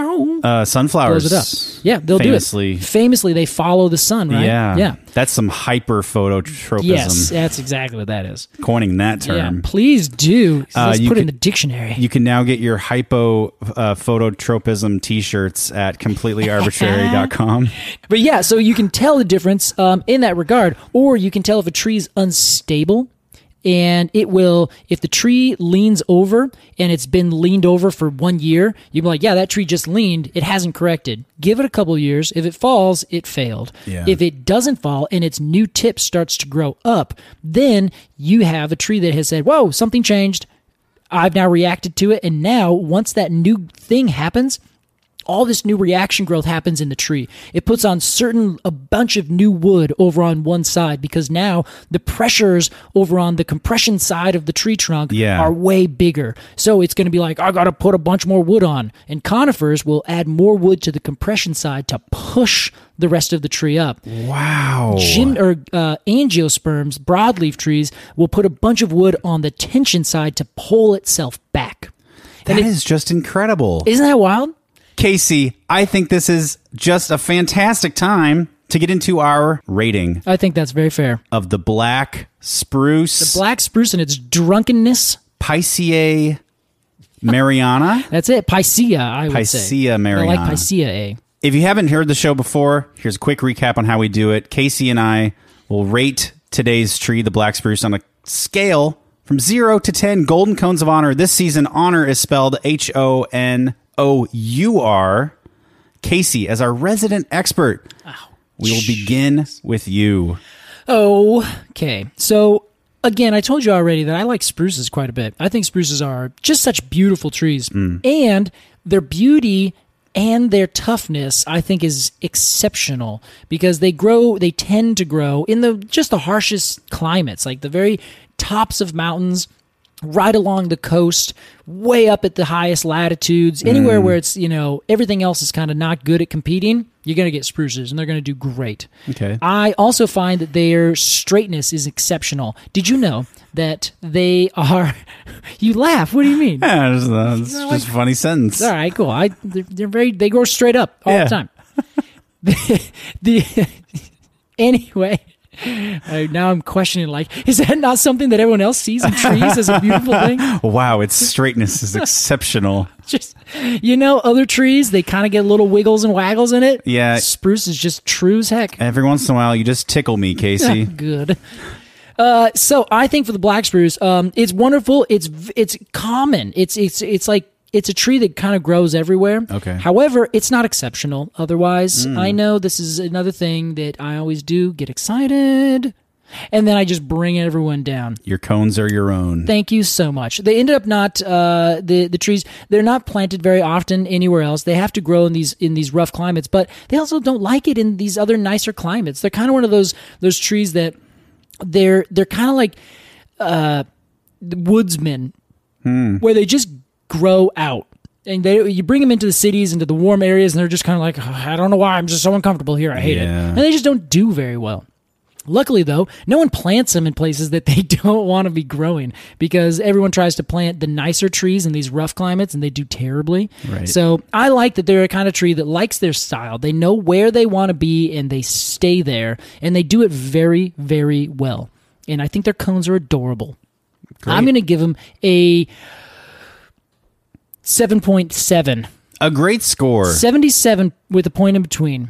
sunflowers. Blows it up. Yeah, they'll do it. Famously, they follow the sun, right? Yeah. That's some hyper phototropism. Yes, that's exactly what that is. Coining that term. Yeah, please do. Let's put it in the dictionary. You can now get your hypo phototropism t-shirts at completelyarbitrary.com. But yeah, so you can tell the difference in that regard, or you can tell if a tree's unstable. and it will, if the tree leans over and it's been leaned over for 1 year, you'll be like, yeah, that tree just leaned. It hasn't corrected. Give it a couple of years. If it falls, it failed. Yeah. If it doesn't fall and its new tip starts to grow up, then you have a tree that has said, whoa, something changed. I've now reacted to it. And now once that new thing happens, all this new reaction growth happens in the tree. It puts on a bunch of new wood over on one side because now the pressures over on the compression side of the tree trunk are way bigger. So it's going to be like, I got to put a bunch more wood on. And conifers will add more wood to the compression side to push the rest of the tree up. Wow. Angiosperms, broadleaf trees, will put a bunch of wood on the tension side to pull itself back. That is just incredible. Isn't that wild? Casey, I think this is just a fantastic time to get into our rating. I think that's very fair. Of the black spruce. The black spruce and its drunkenness. Picea mariana. That's it. Picea, I would say. Picea mariana. I like Picea A. If you haven't heard the show before, here's a quick recap on how we do it. Casey and I will rate today's tree, the black spruce, on a scale from 0 to 10 golden cones of honor. This season, honor is spelled HONOUR. Casey, as our resident expert, we will begin with you. Okay. So, again, I told you already that I like spruces quite a bit. I think spruces are just such beautiful trees. And their beauty and their toughness, I think, is exceptional because they tend to grow in the harshest climates, like the very tops of mountains, right along the coast, way up at the highest latitudes, anywhere where it's, everything else is kind of not good at competing, you're going to get spruces, and they're going to do great. Okay. I also find that their straightness is exceptional. Did you know that they are... You laugh. What do you mean? Yeah, it's just a funny sentence. All right, cool. They grow straight up all the time. Anyway... now I'm questioning, is that not something that everyone else sees in trees as a beautiful thing? Wow, its straightness is exceptional. Just, other trees, they kind of get little wiggles and waggles in it. Yeah. Spruce is just true as heck. Every once in a while, you just tickle me, Casey. Good. So I think for the black spruce, it's wonderful. It's common. It's like, it's a tree that kind of grows everywhere. Okay. However, it's not exceptional. Otherwise, I know this is another thing that I always do, get excited, and then I just bring everyone down. Your cones are your own. Thank you so much. They ended up not, the trees, they're not planted very often anywhere else. They have to grow in these rough climates, but they also don't like it in these other nicer climates. They're kind of one of those trees that they're kind of like woodsmen, where they just grow out, and you bring them into the cities, into the warm areas, and they're just kind of like, I don't know why, I'm just so uncomfortable here, I hate it, and they just don't do very well. Luckily, though, no one plants them in places that they don't want to be growing, because everyone tries to plant the nicer trees in these rough climates, and they do terribly. Right. So I like that they're a kind of tree that likes their style. They know where they want to be, and they stay there, and they do it very, very well. And I think their cones are adorable. Great. I'm going to give them a 7.7. A great score. 77 with a point in between.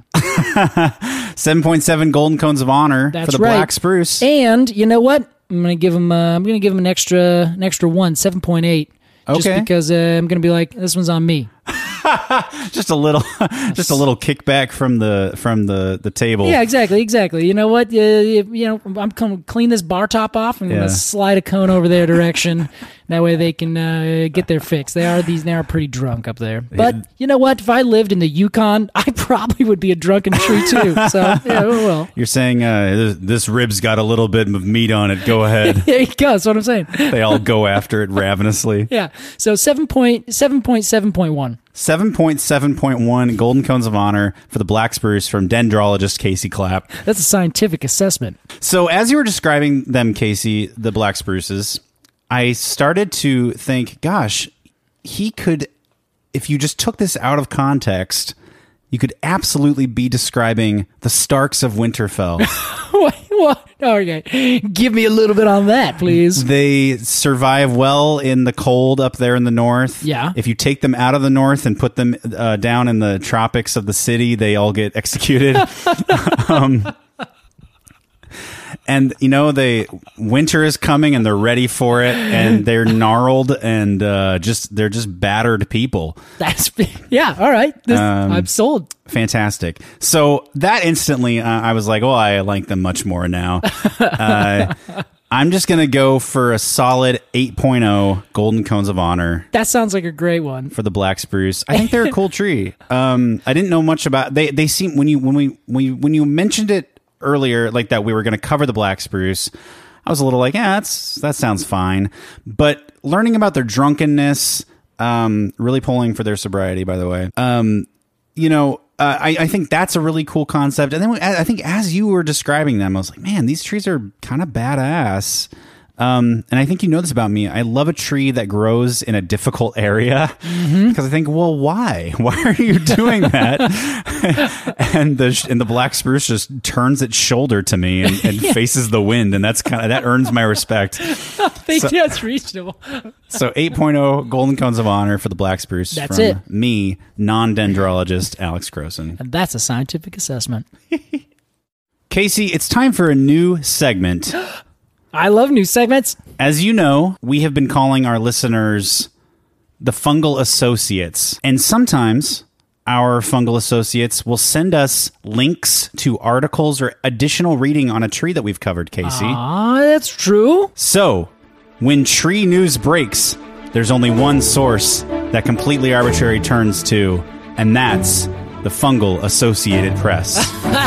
7.7 golden cones of honor for the black spruce. And you know what? I'm gonna give him an extra one, 7.8. Okay. Just because I'm gonna be like, this one's on me. just a little kickback from the table. Yeah, exactly. You know what? I'm going to clean this bar top off. I'm going to slide a cone over their direction. That way they can get their fix. They are pretty drunk up there. But you know what? If I lived in the Yukon, I probably would be a drunken tree too. So yeah, well. You're saying this rib's got a little bit of meat on it. Go ahead. There you go. That's what I'm saying. They all go after it ravenously. Yeah. So 7.7.1. 7.7.1 golden cones of honor for the black spruce from dendrologist Casey Clapp. That's a scientific assessment. So as you were describing them, Casey, the black spruces, I started to think, gosh, he could, if you just took this out of context, you could absolutely be describing the Starks of Winterfell. What? Okay. Give me a little bit on that, please. They survive well in the cold up there in the north. Yeah. If you take them out of the north and put them down in the tropics of the city, they all get executed. And winter is coming and they're ready for it, and they're gnarled and they're just battered people. All right. I'm sold. Fantastic. So that instantly, I was like, I like them much more now. I'm just going to go for a solid 8.0 Golden Cones of Honor. That sounds like a great one. For the black spruce. I think they're a cool tree. I didn't know much about they seem when you mentioned it earlier, like that we were going to cover the black spruce, I was a little like, that sounds fine. But learning about their drunkenness, really pulling for their sobriety, by the way, I think that's a really cool concept. And then I think as you were describing them, I was like, man, these trees are kind of badass. And I think you know this about me. I love a tree that grows in a difficult area because I think, well, why? Why are you doing that? and the black spruce just turns its shoulder to me and faces the wind, and that earns my respect. I think that's reasonable. So 8.0 Golden Cones of Honor for the black spruce. That's from it. Me, non-dendrologist Alex Croson. And that's a scientific assessment. Casey, it's time for a new segment. I love new segments. As you know, we have been calling our listeners the Fungal Associates. And sometimes our Fungal Associates will send us links to articles or additional reading on a tree that we've covered, Casey. That's true. So, when tree news breaks, there's only one source that Completely Arbitrary turns to, and that's the Fungal Associated Press.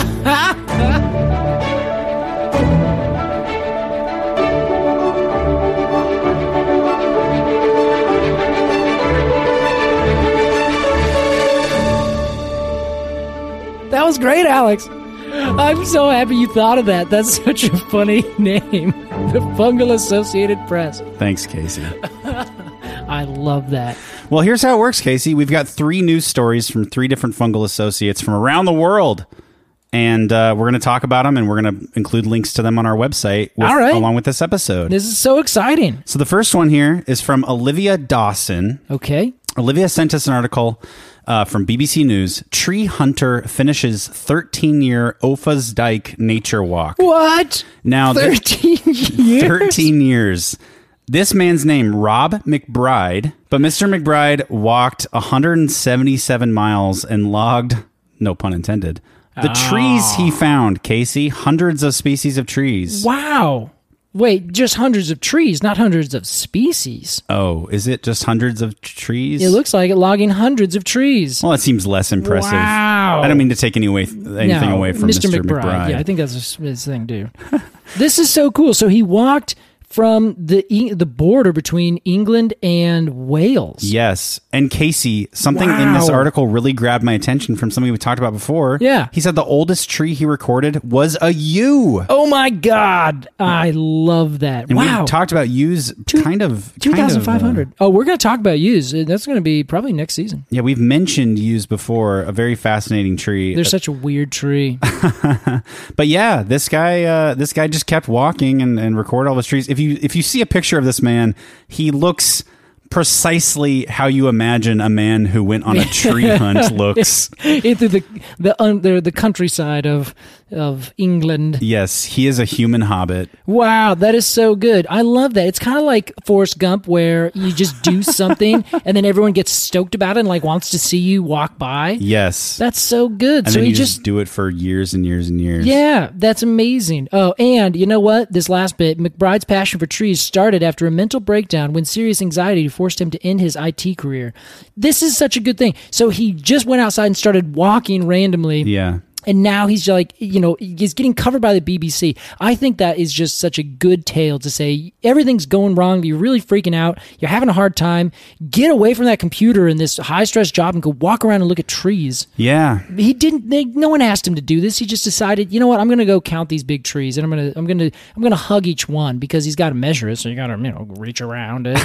That was great, Alex. I'm so happy you thought of that. That's such a funny name. The Fungal Associated Press. Thanks, Casey. I love that. Well, here's how it works, Casey. We've got 3 news stories from 3 different fungal associates from around the world. And we're going to talk about them, and we're going to include links to them on our website along with this episode. This is so exciting. So the first one here is from Olivia Dawson. Okay. Olivia sent us an article from BBC News. Tree hunter finishes 13-year Offa's Dyke nature walk. What? Now, 13 years? 13 years. This man's name, Rob McBride, but Mr. McBride walked 177 miles and logged, no pun intended, the trees he found, Casey. Hundreds of species of trees. Wow. Wait, just hundreds of trees, not hundreds of species. Oh, is it just hundreds of trees? It looks like it, logging hundreds of trees. Well, it seems less impressive. Wow. I don't mean to take anything away from Mr. McBride. Yeah, I think that's his thing, too. This is so cool. So he walked from the border between England and Wales. Yes. And Casey, something in this article really grabbed my attention from something we talked about before. Yeah. He said the oldest tree he recorded was a yew. Oh my God. I love that. And wow. we talked about yews kind of 2,500. We're going to talk about yews. That's going to be probably next season. Yeah, we've mentioned yews before. A very fascinating tree. They're such a weird tree. But yeah, this guy just kept walking and recorded all his trees. If you see a picture of this man, he looks precisely how you imagine a man who went on a tree hunt looks. Into the countryside of England. Yes, he is a human hobbit. Wow, that is so good. I love that. It's kind of like Forrest Gump, where you just do something and then everyone gets stoked about it and like wants to see you walk by. Yes, that's so good. And so then he you just do it for years and years and years. Yeah, that's amazing. Oh, and you know what? This last bit, McBride's passion for trees started after a mental breakdown when serious anxiety forced him to end his IT career. This is such a good thing. So he just went outside and started walking randomly. Yeah. And now he's like, he's getting covered by the BBC. I think that is just such a good tale to say everything's going wrong. You're really freaking out. You're having a hard time. Get away from that computer and this high stress job and go walk around and look at trees. Yeah. He didn't. No one asked him to do this. He just decided, you know what? I'm going to go count these big trees and I'm going to hug each one because he's got to measure it. So you got to reach around it.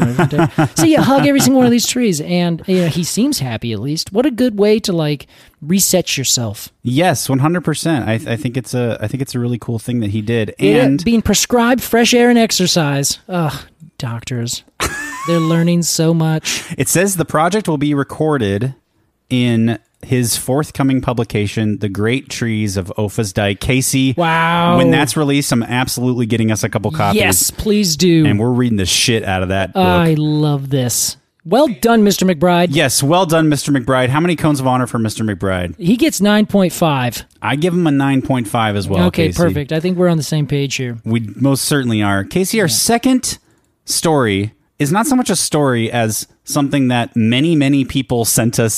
So you hug every single one of these trees, and he seems happy at least. What a good way to like reset yourself. Yes, 100%. I think it's a really cool thing that he did. And being prescribed fresh air and exercise. Ugh, doctors. They're learning so much. It says the project will be recorded in his forthcoming publication, The Great Trees of Offa's Dyke. Casey, wow. When that's released, I'm absolutely getting us a couple copies. Yes, please do. And we're reading the shit out of that book. I love this. Well done, Mr. McBride. Yes, well done, Mr. McBride. How many cones of honor for Mr. McBride? He gets 9.5. I give him a 9.5 as well, Okay, Casey. perfect. I think we're on the same page here. We most certainly are. Casey, our second story is not so much a story as something that many, many people sent us.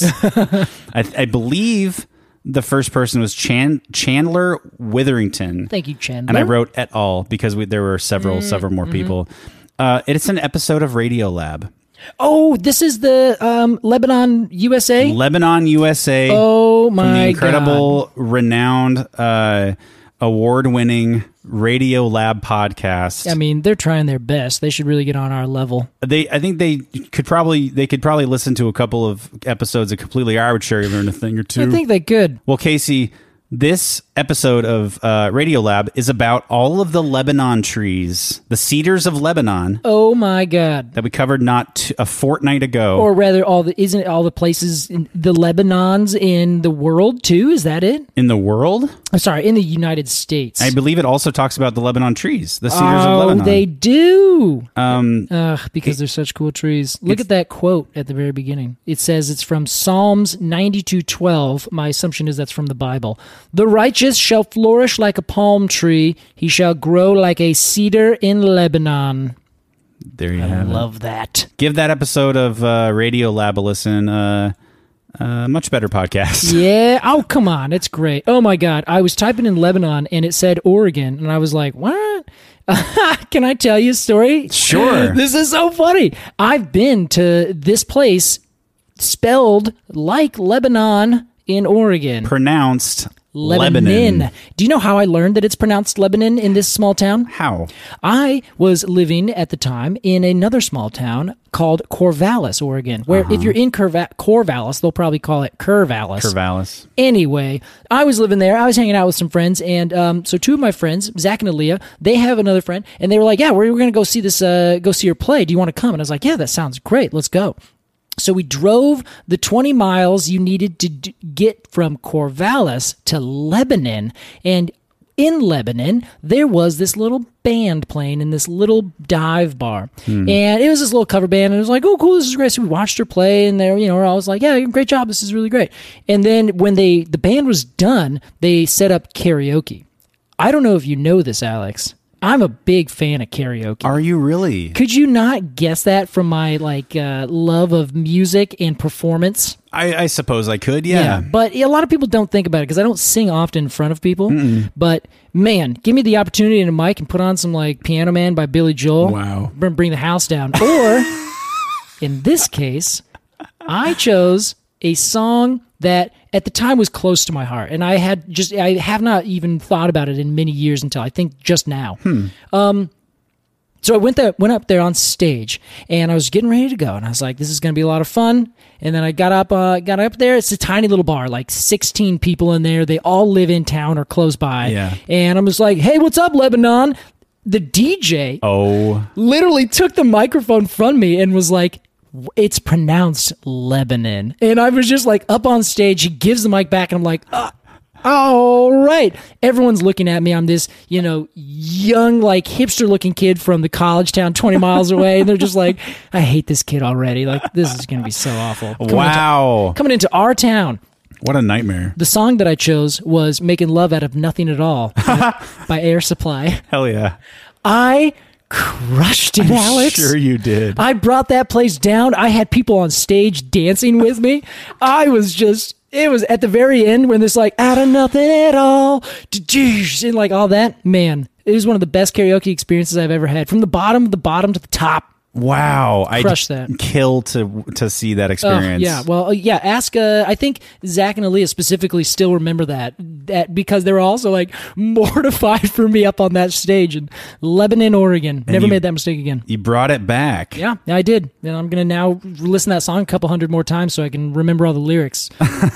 I believe the first person was Chandler Witherington. Thank you, Chandler. And I wrote et al. Because there were several more people. It's an episode of Radiolab. Oh, this is the Lebanon, USA? Lebanon, USA. Oh, my God. From the incredible, God. renowned, award-winning Radiolab podcast. I mean, they're trying their best. They should really get on our level. I think they could probably listen to a couple of episodes of Completely Arbitrary, learn a thing or two. I think they could. Well, Casey, this episode of Radiolab is about all of the Lebanon trees, the cedars of Lebanon. Oh my God! That we covered not a fortnight ago, or rather, isn't it all the places in the Lebanons in the world too? Is that it? In the world? I'm sorry, in the United States. I believe it also talks about the Lebanon trees, the cedars of Lebanon. Oh, they do. Because they're such cool trees. Look at that quote at the very beginning. It says it's from Psalms 92:12. My assumption is that's from the Bible. The righteous shall flourish like a palm tree. He shall grow like a cedar in Lebanon. There you have it. I love that. Give that episode of Radiolab a listen. Much better podcast. Yeah. Oh, come on. It's great. Oh, my God. I was typing in Lebanon, and it said Oregon, and I was like, what? Can I tell you a story? Sure. This is so funny. I've been to this place spelled like Lebanon in Oregon. Pronounced Lebanon. Do you know how I learned that it's pronounced Lebanon in this small town? How? I was living at the time in another small town called Corvallis, Oregon, where if you're in Corvallis, they'll probably call it Corvallis. Corvallis. Anyway, I was living there. I was hanging out with some friends, and so two of my friends, Zach and Aaliyah, they have another friend, and they were like, "Yeah, we're going to go see this, go see your play. Do you want to come?" And I was like, "Yeah, that sounds great. Let's go." So we drove the 20 miles you needed to get from Corvallis to Lebanon. And in Lebanon, there was this little band playing in this little dive bar. And it was this little cover band. And it was like, oh, cool, this is great. So we watched her play. And they, we're always like, yeah, great job. This is really great. And then when the band was done, they set up karaoke. I don't know if you know this, Alex. I'm a big fan of karaoke. Are you really? Could you not guess that from my love of music and performance? I suppose I could, yeah. But a lot of people don't think about it because I don't sing often in front of people. But man, give me the opportunity and a mic and put on some Piano Man by Billy Joel. Wow. Bring the house down. Or in this case, I chose a song that at the time was close to my heart, and I have not even thought about it in many years until I think just now. So I went up there on stage, and I was getting ready to go, and I was like, "This is going to be a lot of fun." And then I got up there. It's a tiny little bar, 16 people in there. They all live in town or close by. Yeah. And I was like, "Hey, what's up, Lebanon?" The DJ literally took the microphone from me and was like, "It's pronounced Lebanon." And I was just up on stage. He gives the mic back, and I'm like, all right. Everyone's looking at me. I'm this, young, hipster-looking kid from the college town 20 miles away. And they're just like, I hate this kid already. This is going to be so awful. Coming into our town. What a nightmare. The song that I chose was Making Love Out of Nothing at All by Air Supply. Hell yeah. I crushed it, Alex. Sure you did. I brought that place down. I had people on stage dancing with me. It was at the very end when there's out of nothing at all, and all that. Man, it was one of the best karaoke experiences I've ever had. From the bottom to the top. Wow. Crushed that. Kill to see that experience. Yeah. Well, yeah. Ask, I think Zach and Aaliyah specifically still remember that because they were also mortified for me up on that stage in Lebanon, Oregon. Never made that mistake again. You brought it back. Yeah, I did. And I'm going to now listen to that song a couple hundred more times so I can remember all the lyrics.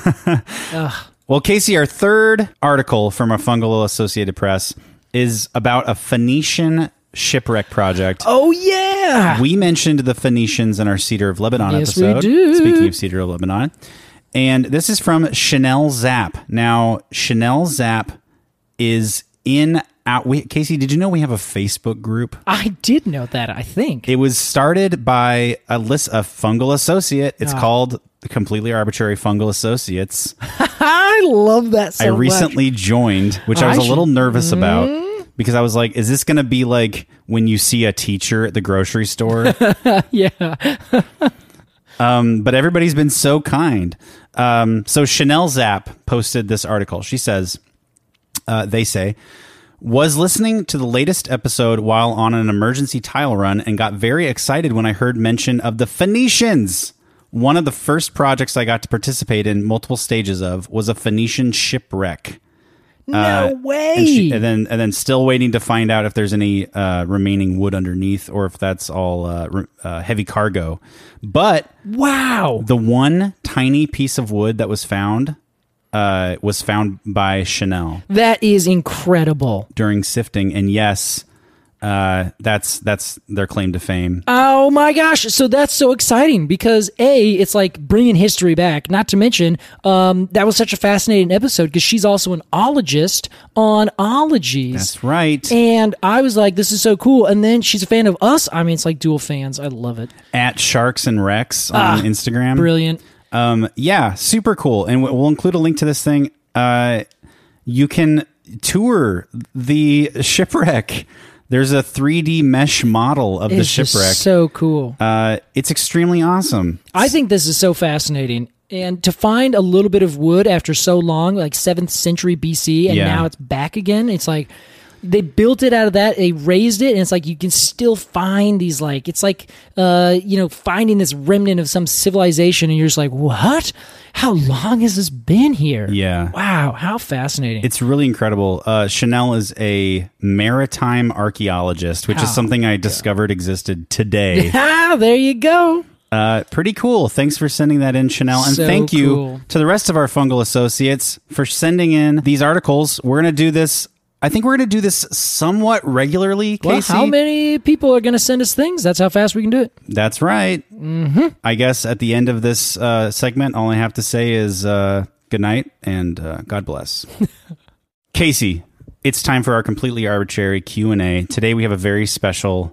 Well, Casey, our third article from our Fungal Associated Press is about a Phoenician shipwreck project. Oh, yeah. We mentioned the Phoenicians in our Cedar of Lebanon episode. Yes, we do. Speaking of Cedar of Lebanon. And this is from Chanel Zap. Now, Chanel Zap is in... Casey, did you know we have a Facebook group? I did know that, I think. It was started by a fungal associate. It's called Completely Arbitrary Fungal Associates. I love that so much. I recently joined, which I was a little nervous about because I was like, is this going to be like when you see a teacher at the grocery store? Yeah. But everybody's been so kind. So Chanel Zap posted this article. She says, they say, was listening to the latest episode while on an emergency tile run and got very excited when I heard mention of the Phoenicians. One of the first projects I got to participate in multiple stages of was a Phoenician shipwreck. No way. And then still waiting to find out if there's any remaining wood underneath or if that's all heavy cargo. But wow, the one tiny piece of wood that was found by Chanel. That is incredible. During sifting, and yes, that's their claim to fame. Oh my gosh, so that's so exciting because it's like bringing history back. Not to mention, that was such a fascinating episode because she's also an ologist on ologies. That's right. And I was like, this is so cool. And then she's a fan of us. I mean, it's like dual fans. I love it. At Sharks and Rex on Instagram. Brilliant. Yeah, super cool. And we'll include a link to this thing. You can tour the shipwreck. There's a 3D mesh model of the shipwreck. It's so cool. It's extremely awesome. I think this is so fascinating. And to find a little bit of wood after so long, like 7th century BC, and now it's back again, it's like... They built it out of that. They raised it, and it's like you can still find these, like, it's like, finding this remnant of some civilization, and you're just like, what? How long has this been here? Yeah. Wow, how fascinating. It's really incredible. Chanel is a maritime archaeologist, which is something I discovered existed today. There you go. Pretty cool. Thanks for sending that in, Chanel. And thank you to the rest of our fungal associates for sending in these articles. We're going to do this. I think we're going to do this somewhat regularly, Casey. Well, how many people are going to send us things? That's how fast we can do it. That's right. Mm-hmm. I guess at the end of this segment, all I have to say is good night and God bless. Casey, it's time for our completely arbitrary Q&A. Today we have a very special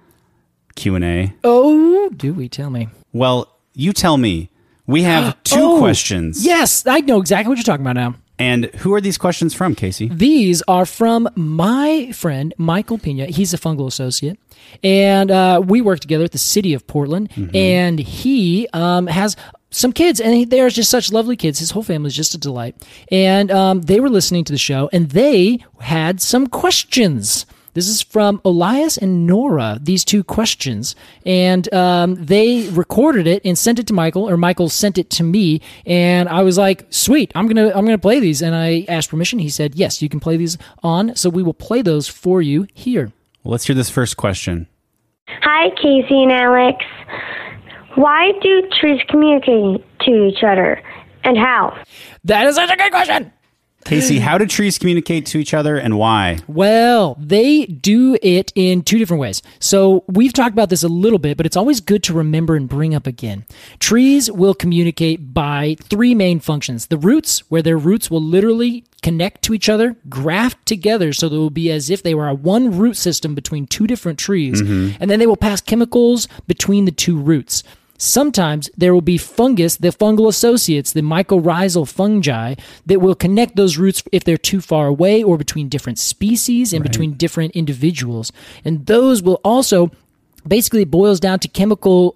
Q&A. Oh, do we? Tell me. Well, you tell me. We have two questions. Yes, I know exactly what you're talking about now. And who are these questions from, Casey? These are from my friend, Michael Pena. He's a fungal associate. And we work together at the city of Portland. Mm-hmm. And he has some kids, and they're just such lovely kids. His whole family is just a delight. And they were listening to the show, and they had some questions. This is from Elias and Nora, these two questions. And they recorded it and sent it to Michael, or Michael sent it to me. And I was like, sweet, I'm gonna play these. And I asked permission. He said, yes, you can play these on. So we will play those for you here. Well, let's hear this first question. Hi, Casey and Alex. Why do trees communicate to each other, and how? That is such a good question. Casey, how do trees communicate to each other and why? Well, they do it in two different ways. So we've talked about this a little bit, but it's always good to remember and bring up again. Trees will communicate by three main functions. The roots, where their roots will literally connect to each other, graft together, so they will be as if they were a one root system between two different trees. Mm-hmm. And then they will pass chemicals between the two roots. Sometimes there will be fungus, the fungal associates, the mycorrhizal fungi, that will connect those roots if they're too far away or between different species and between different individuals. And those will also, basically it boils down to chemical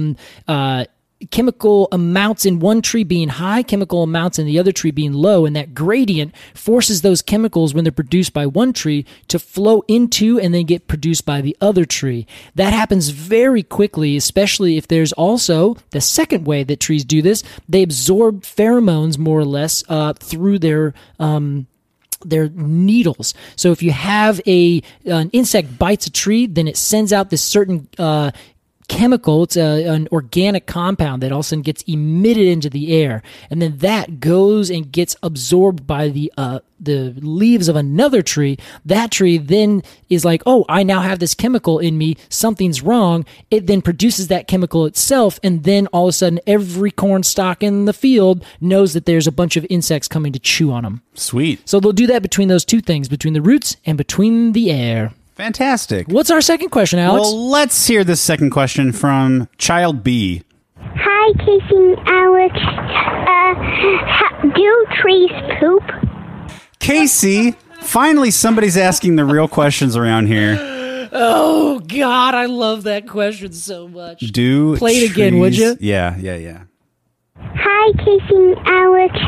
amounts in one tree being high, chemical amounts in the other tree being low, and that gradient forces those chemicals when they're produced by one tree to flow into and then get produced by the other tree. That happens very quickly, especially if there's also the second way that trees do this. They absorb pheromones more or less through their needles. So if you have an insect bites a tree, then it sends out this certain chemical. It's an organic compound that all of a sudden gets emitted into the air, and then that goes and gets absorbed by the leaves of another tree. That tree then is like, oh, I now have this chemical in me. Something's wrong. It then produces that chemical itself, and then all of a sudden, every corn stalk in the field knows that there's a bunch of insects coming to chew on them. Sweet. So they'll do that between those two things, between the roots and between the air. Fantastic. What's our second question, Alex? Well, let's hear the second question from Child B. Hi, Casey and Alex. Do trees poop? Casey, finally somebody's asking the real questions around here. Oh, God, I love that question so much. Play it again, would you? Yeah. Hi, Casey and Alex.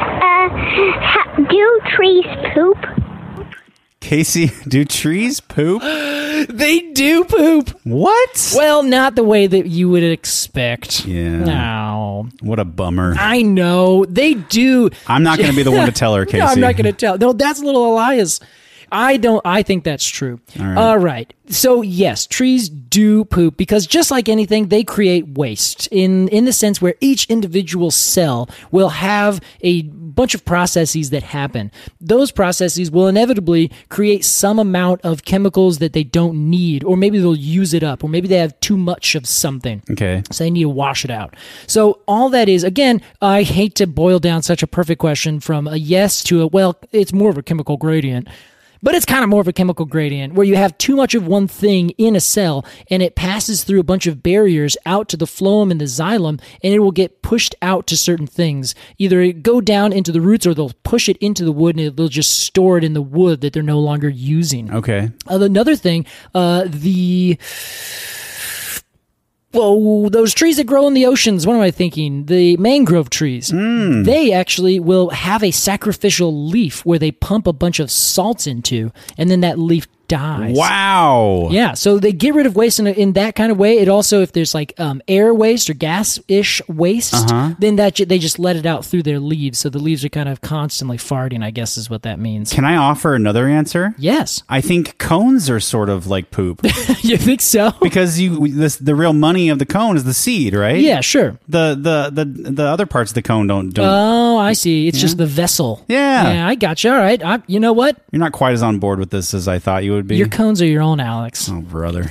Do trees poop? Casey, do trees poop? They do poop. What? Well, not the way that you would expect. Yeah. No. What a bummer. I know. They do. I'm not going to be the one to tell her, Casey. No, I'm not going to tell. No, that's little Elias. I think that's true. All right. So yes, trees do poop because just like anything, they create waste in the sense where each individual cell will have a bunch of processes that happen. Those processes will inevitably create some amount of chemicals that they don't need, or maybe they'll use it up, or maybe they have too much of something. Okay. So they need to wash it out. So all that is, again, I hate to boil down such a perfect question from a yes to a, well, it's more of a chemical gradient. But it's kind of more of a chemical gradient where you have too much of one thing in a cell and it passes through a bunch of barriers out to the phloem and the xylem, and it will get pushed out to certain things. Either it go down into the roots or they'll push it into the wood and they'll just store it in the wood that they're no longer using. Okay. Another thing, those trees that grow in the oceans, what am I thinking? The mangrove trees. They actually will have a sacrificial leaf where they pump a bunch of salts into, and then that leaf dies. Wow. Yeah, so they get rid of waste in that kind of way. It also, if there's like air waste or gas-ish waste, then they just let it out through their leaves. So the leaves are kind of constantly farting, I guess is what that means. Can I offer another answer? Yes. I think cones are sort of like poop. You think so? Because the real money of the cone is the seed, right? Yeah, sure. The other parts of the cone don't. Oh, I see. It's just the vessel. Yeah, I got you. All right. You know what? You're not quite as on board with this as I thought you would be. Your cones are your own, Alex. Oh, brother.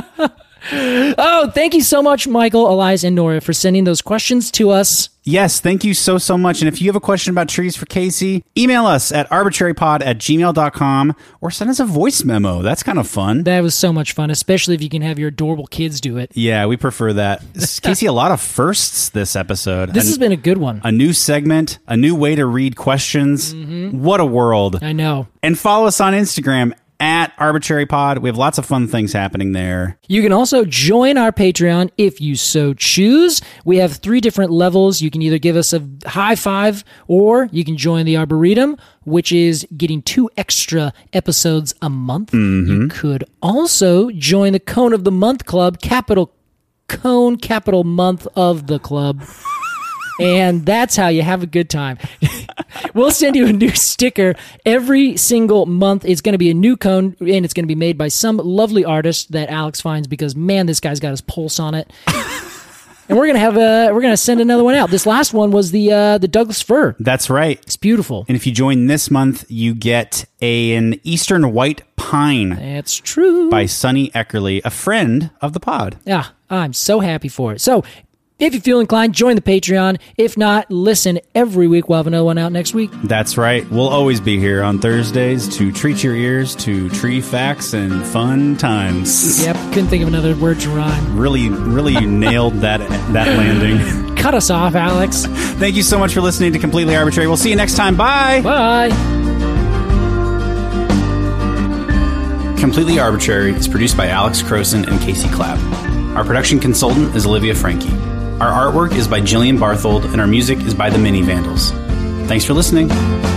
Oh, thank you so much, Michael, Elias, and Nora, for sending those questions to us. Yes, thank you so much. And if you have a question about trees for Casey, email us at arbitrarypod@gmail.com or send us a voice memo. That's kind of fun. That was so much fun, especially if you can have your adorable kids do it. Yeah, we prefer that. Casey, a lot of firsts this episode. This has been a good one. A new segment, a new way to read questions. What a world. I know. And follow us on Instagram at ArbitraryPod. We have lots of fun things happening there. You can also join our Patreon if you so choose. We have 3 different levels. You can either give us a high five or you can join the Arboretum, which is getting 2 extra episodes a month. You could also join the Cone of the Month Club, capital month of the club. And that's how you have a good time. We'll send you a new sticker every single month. It's going to be a new cone, and it's going to be made by some lovely artist that Alex finds because, man, this guy's got his pulse on it. And we're gonna send another one out. This last one was the Douglas fir. That's right. It's beautiful. And if you join this month, you get an Eastern White Pine. That's true. By Sonny Eckerly, a friend of the pod. Yeah, I'm so happy for it. So, if you feel inclined, join the Patreon. If not, listen every week. We'll have another one out next week. That's right. We'll always be here on Thursdays to treat your ears to tree facts and fun times. Yep, couldn't think of another word to rhyme. Really nailed that landing. Cut us off, Alex. Thank you so much for listening to Completely Arbitrary. We'll see you next time. Bye. Bye. Completely Arbitrary is produced by Alex Croson and Casey Clapp. Our production consultant is Olivia Frankie. Our artwork is by Jillian Barthold, and our music is by the Mini Vandals. Thanks for listening.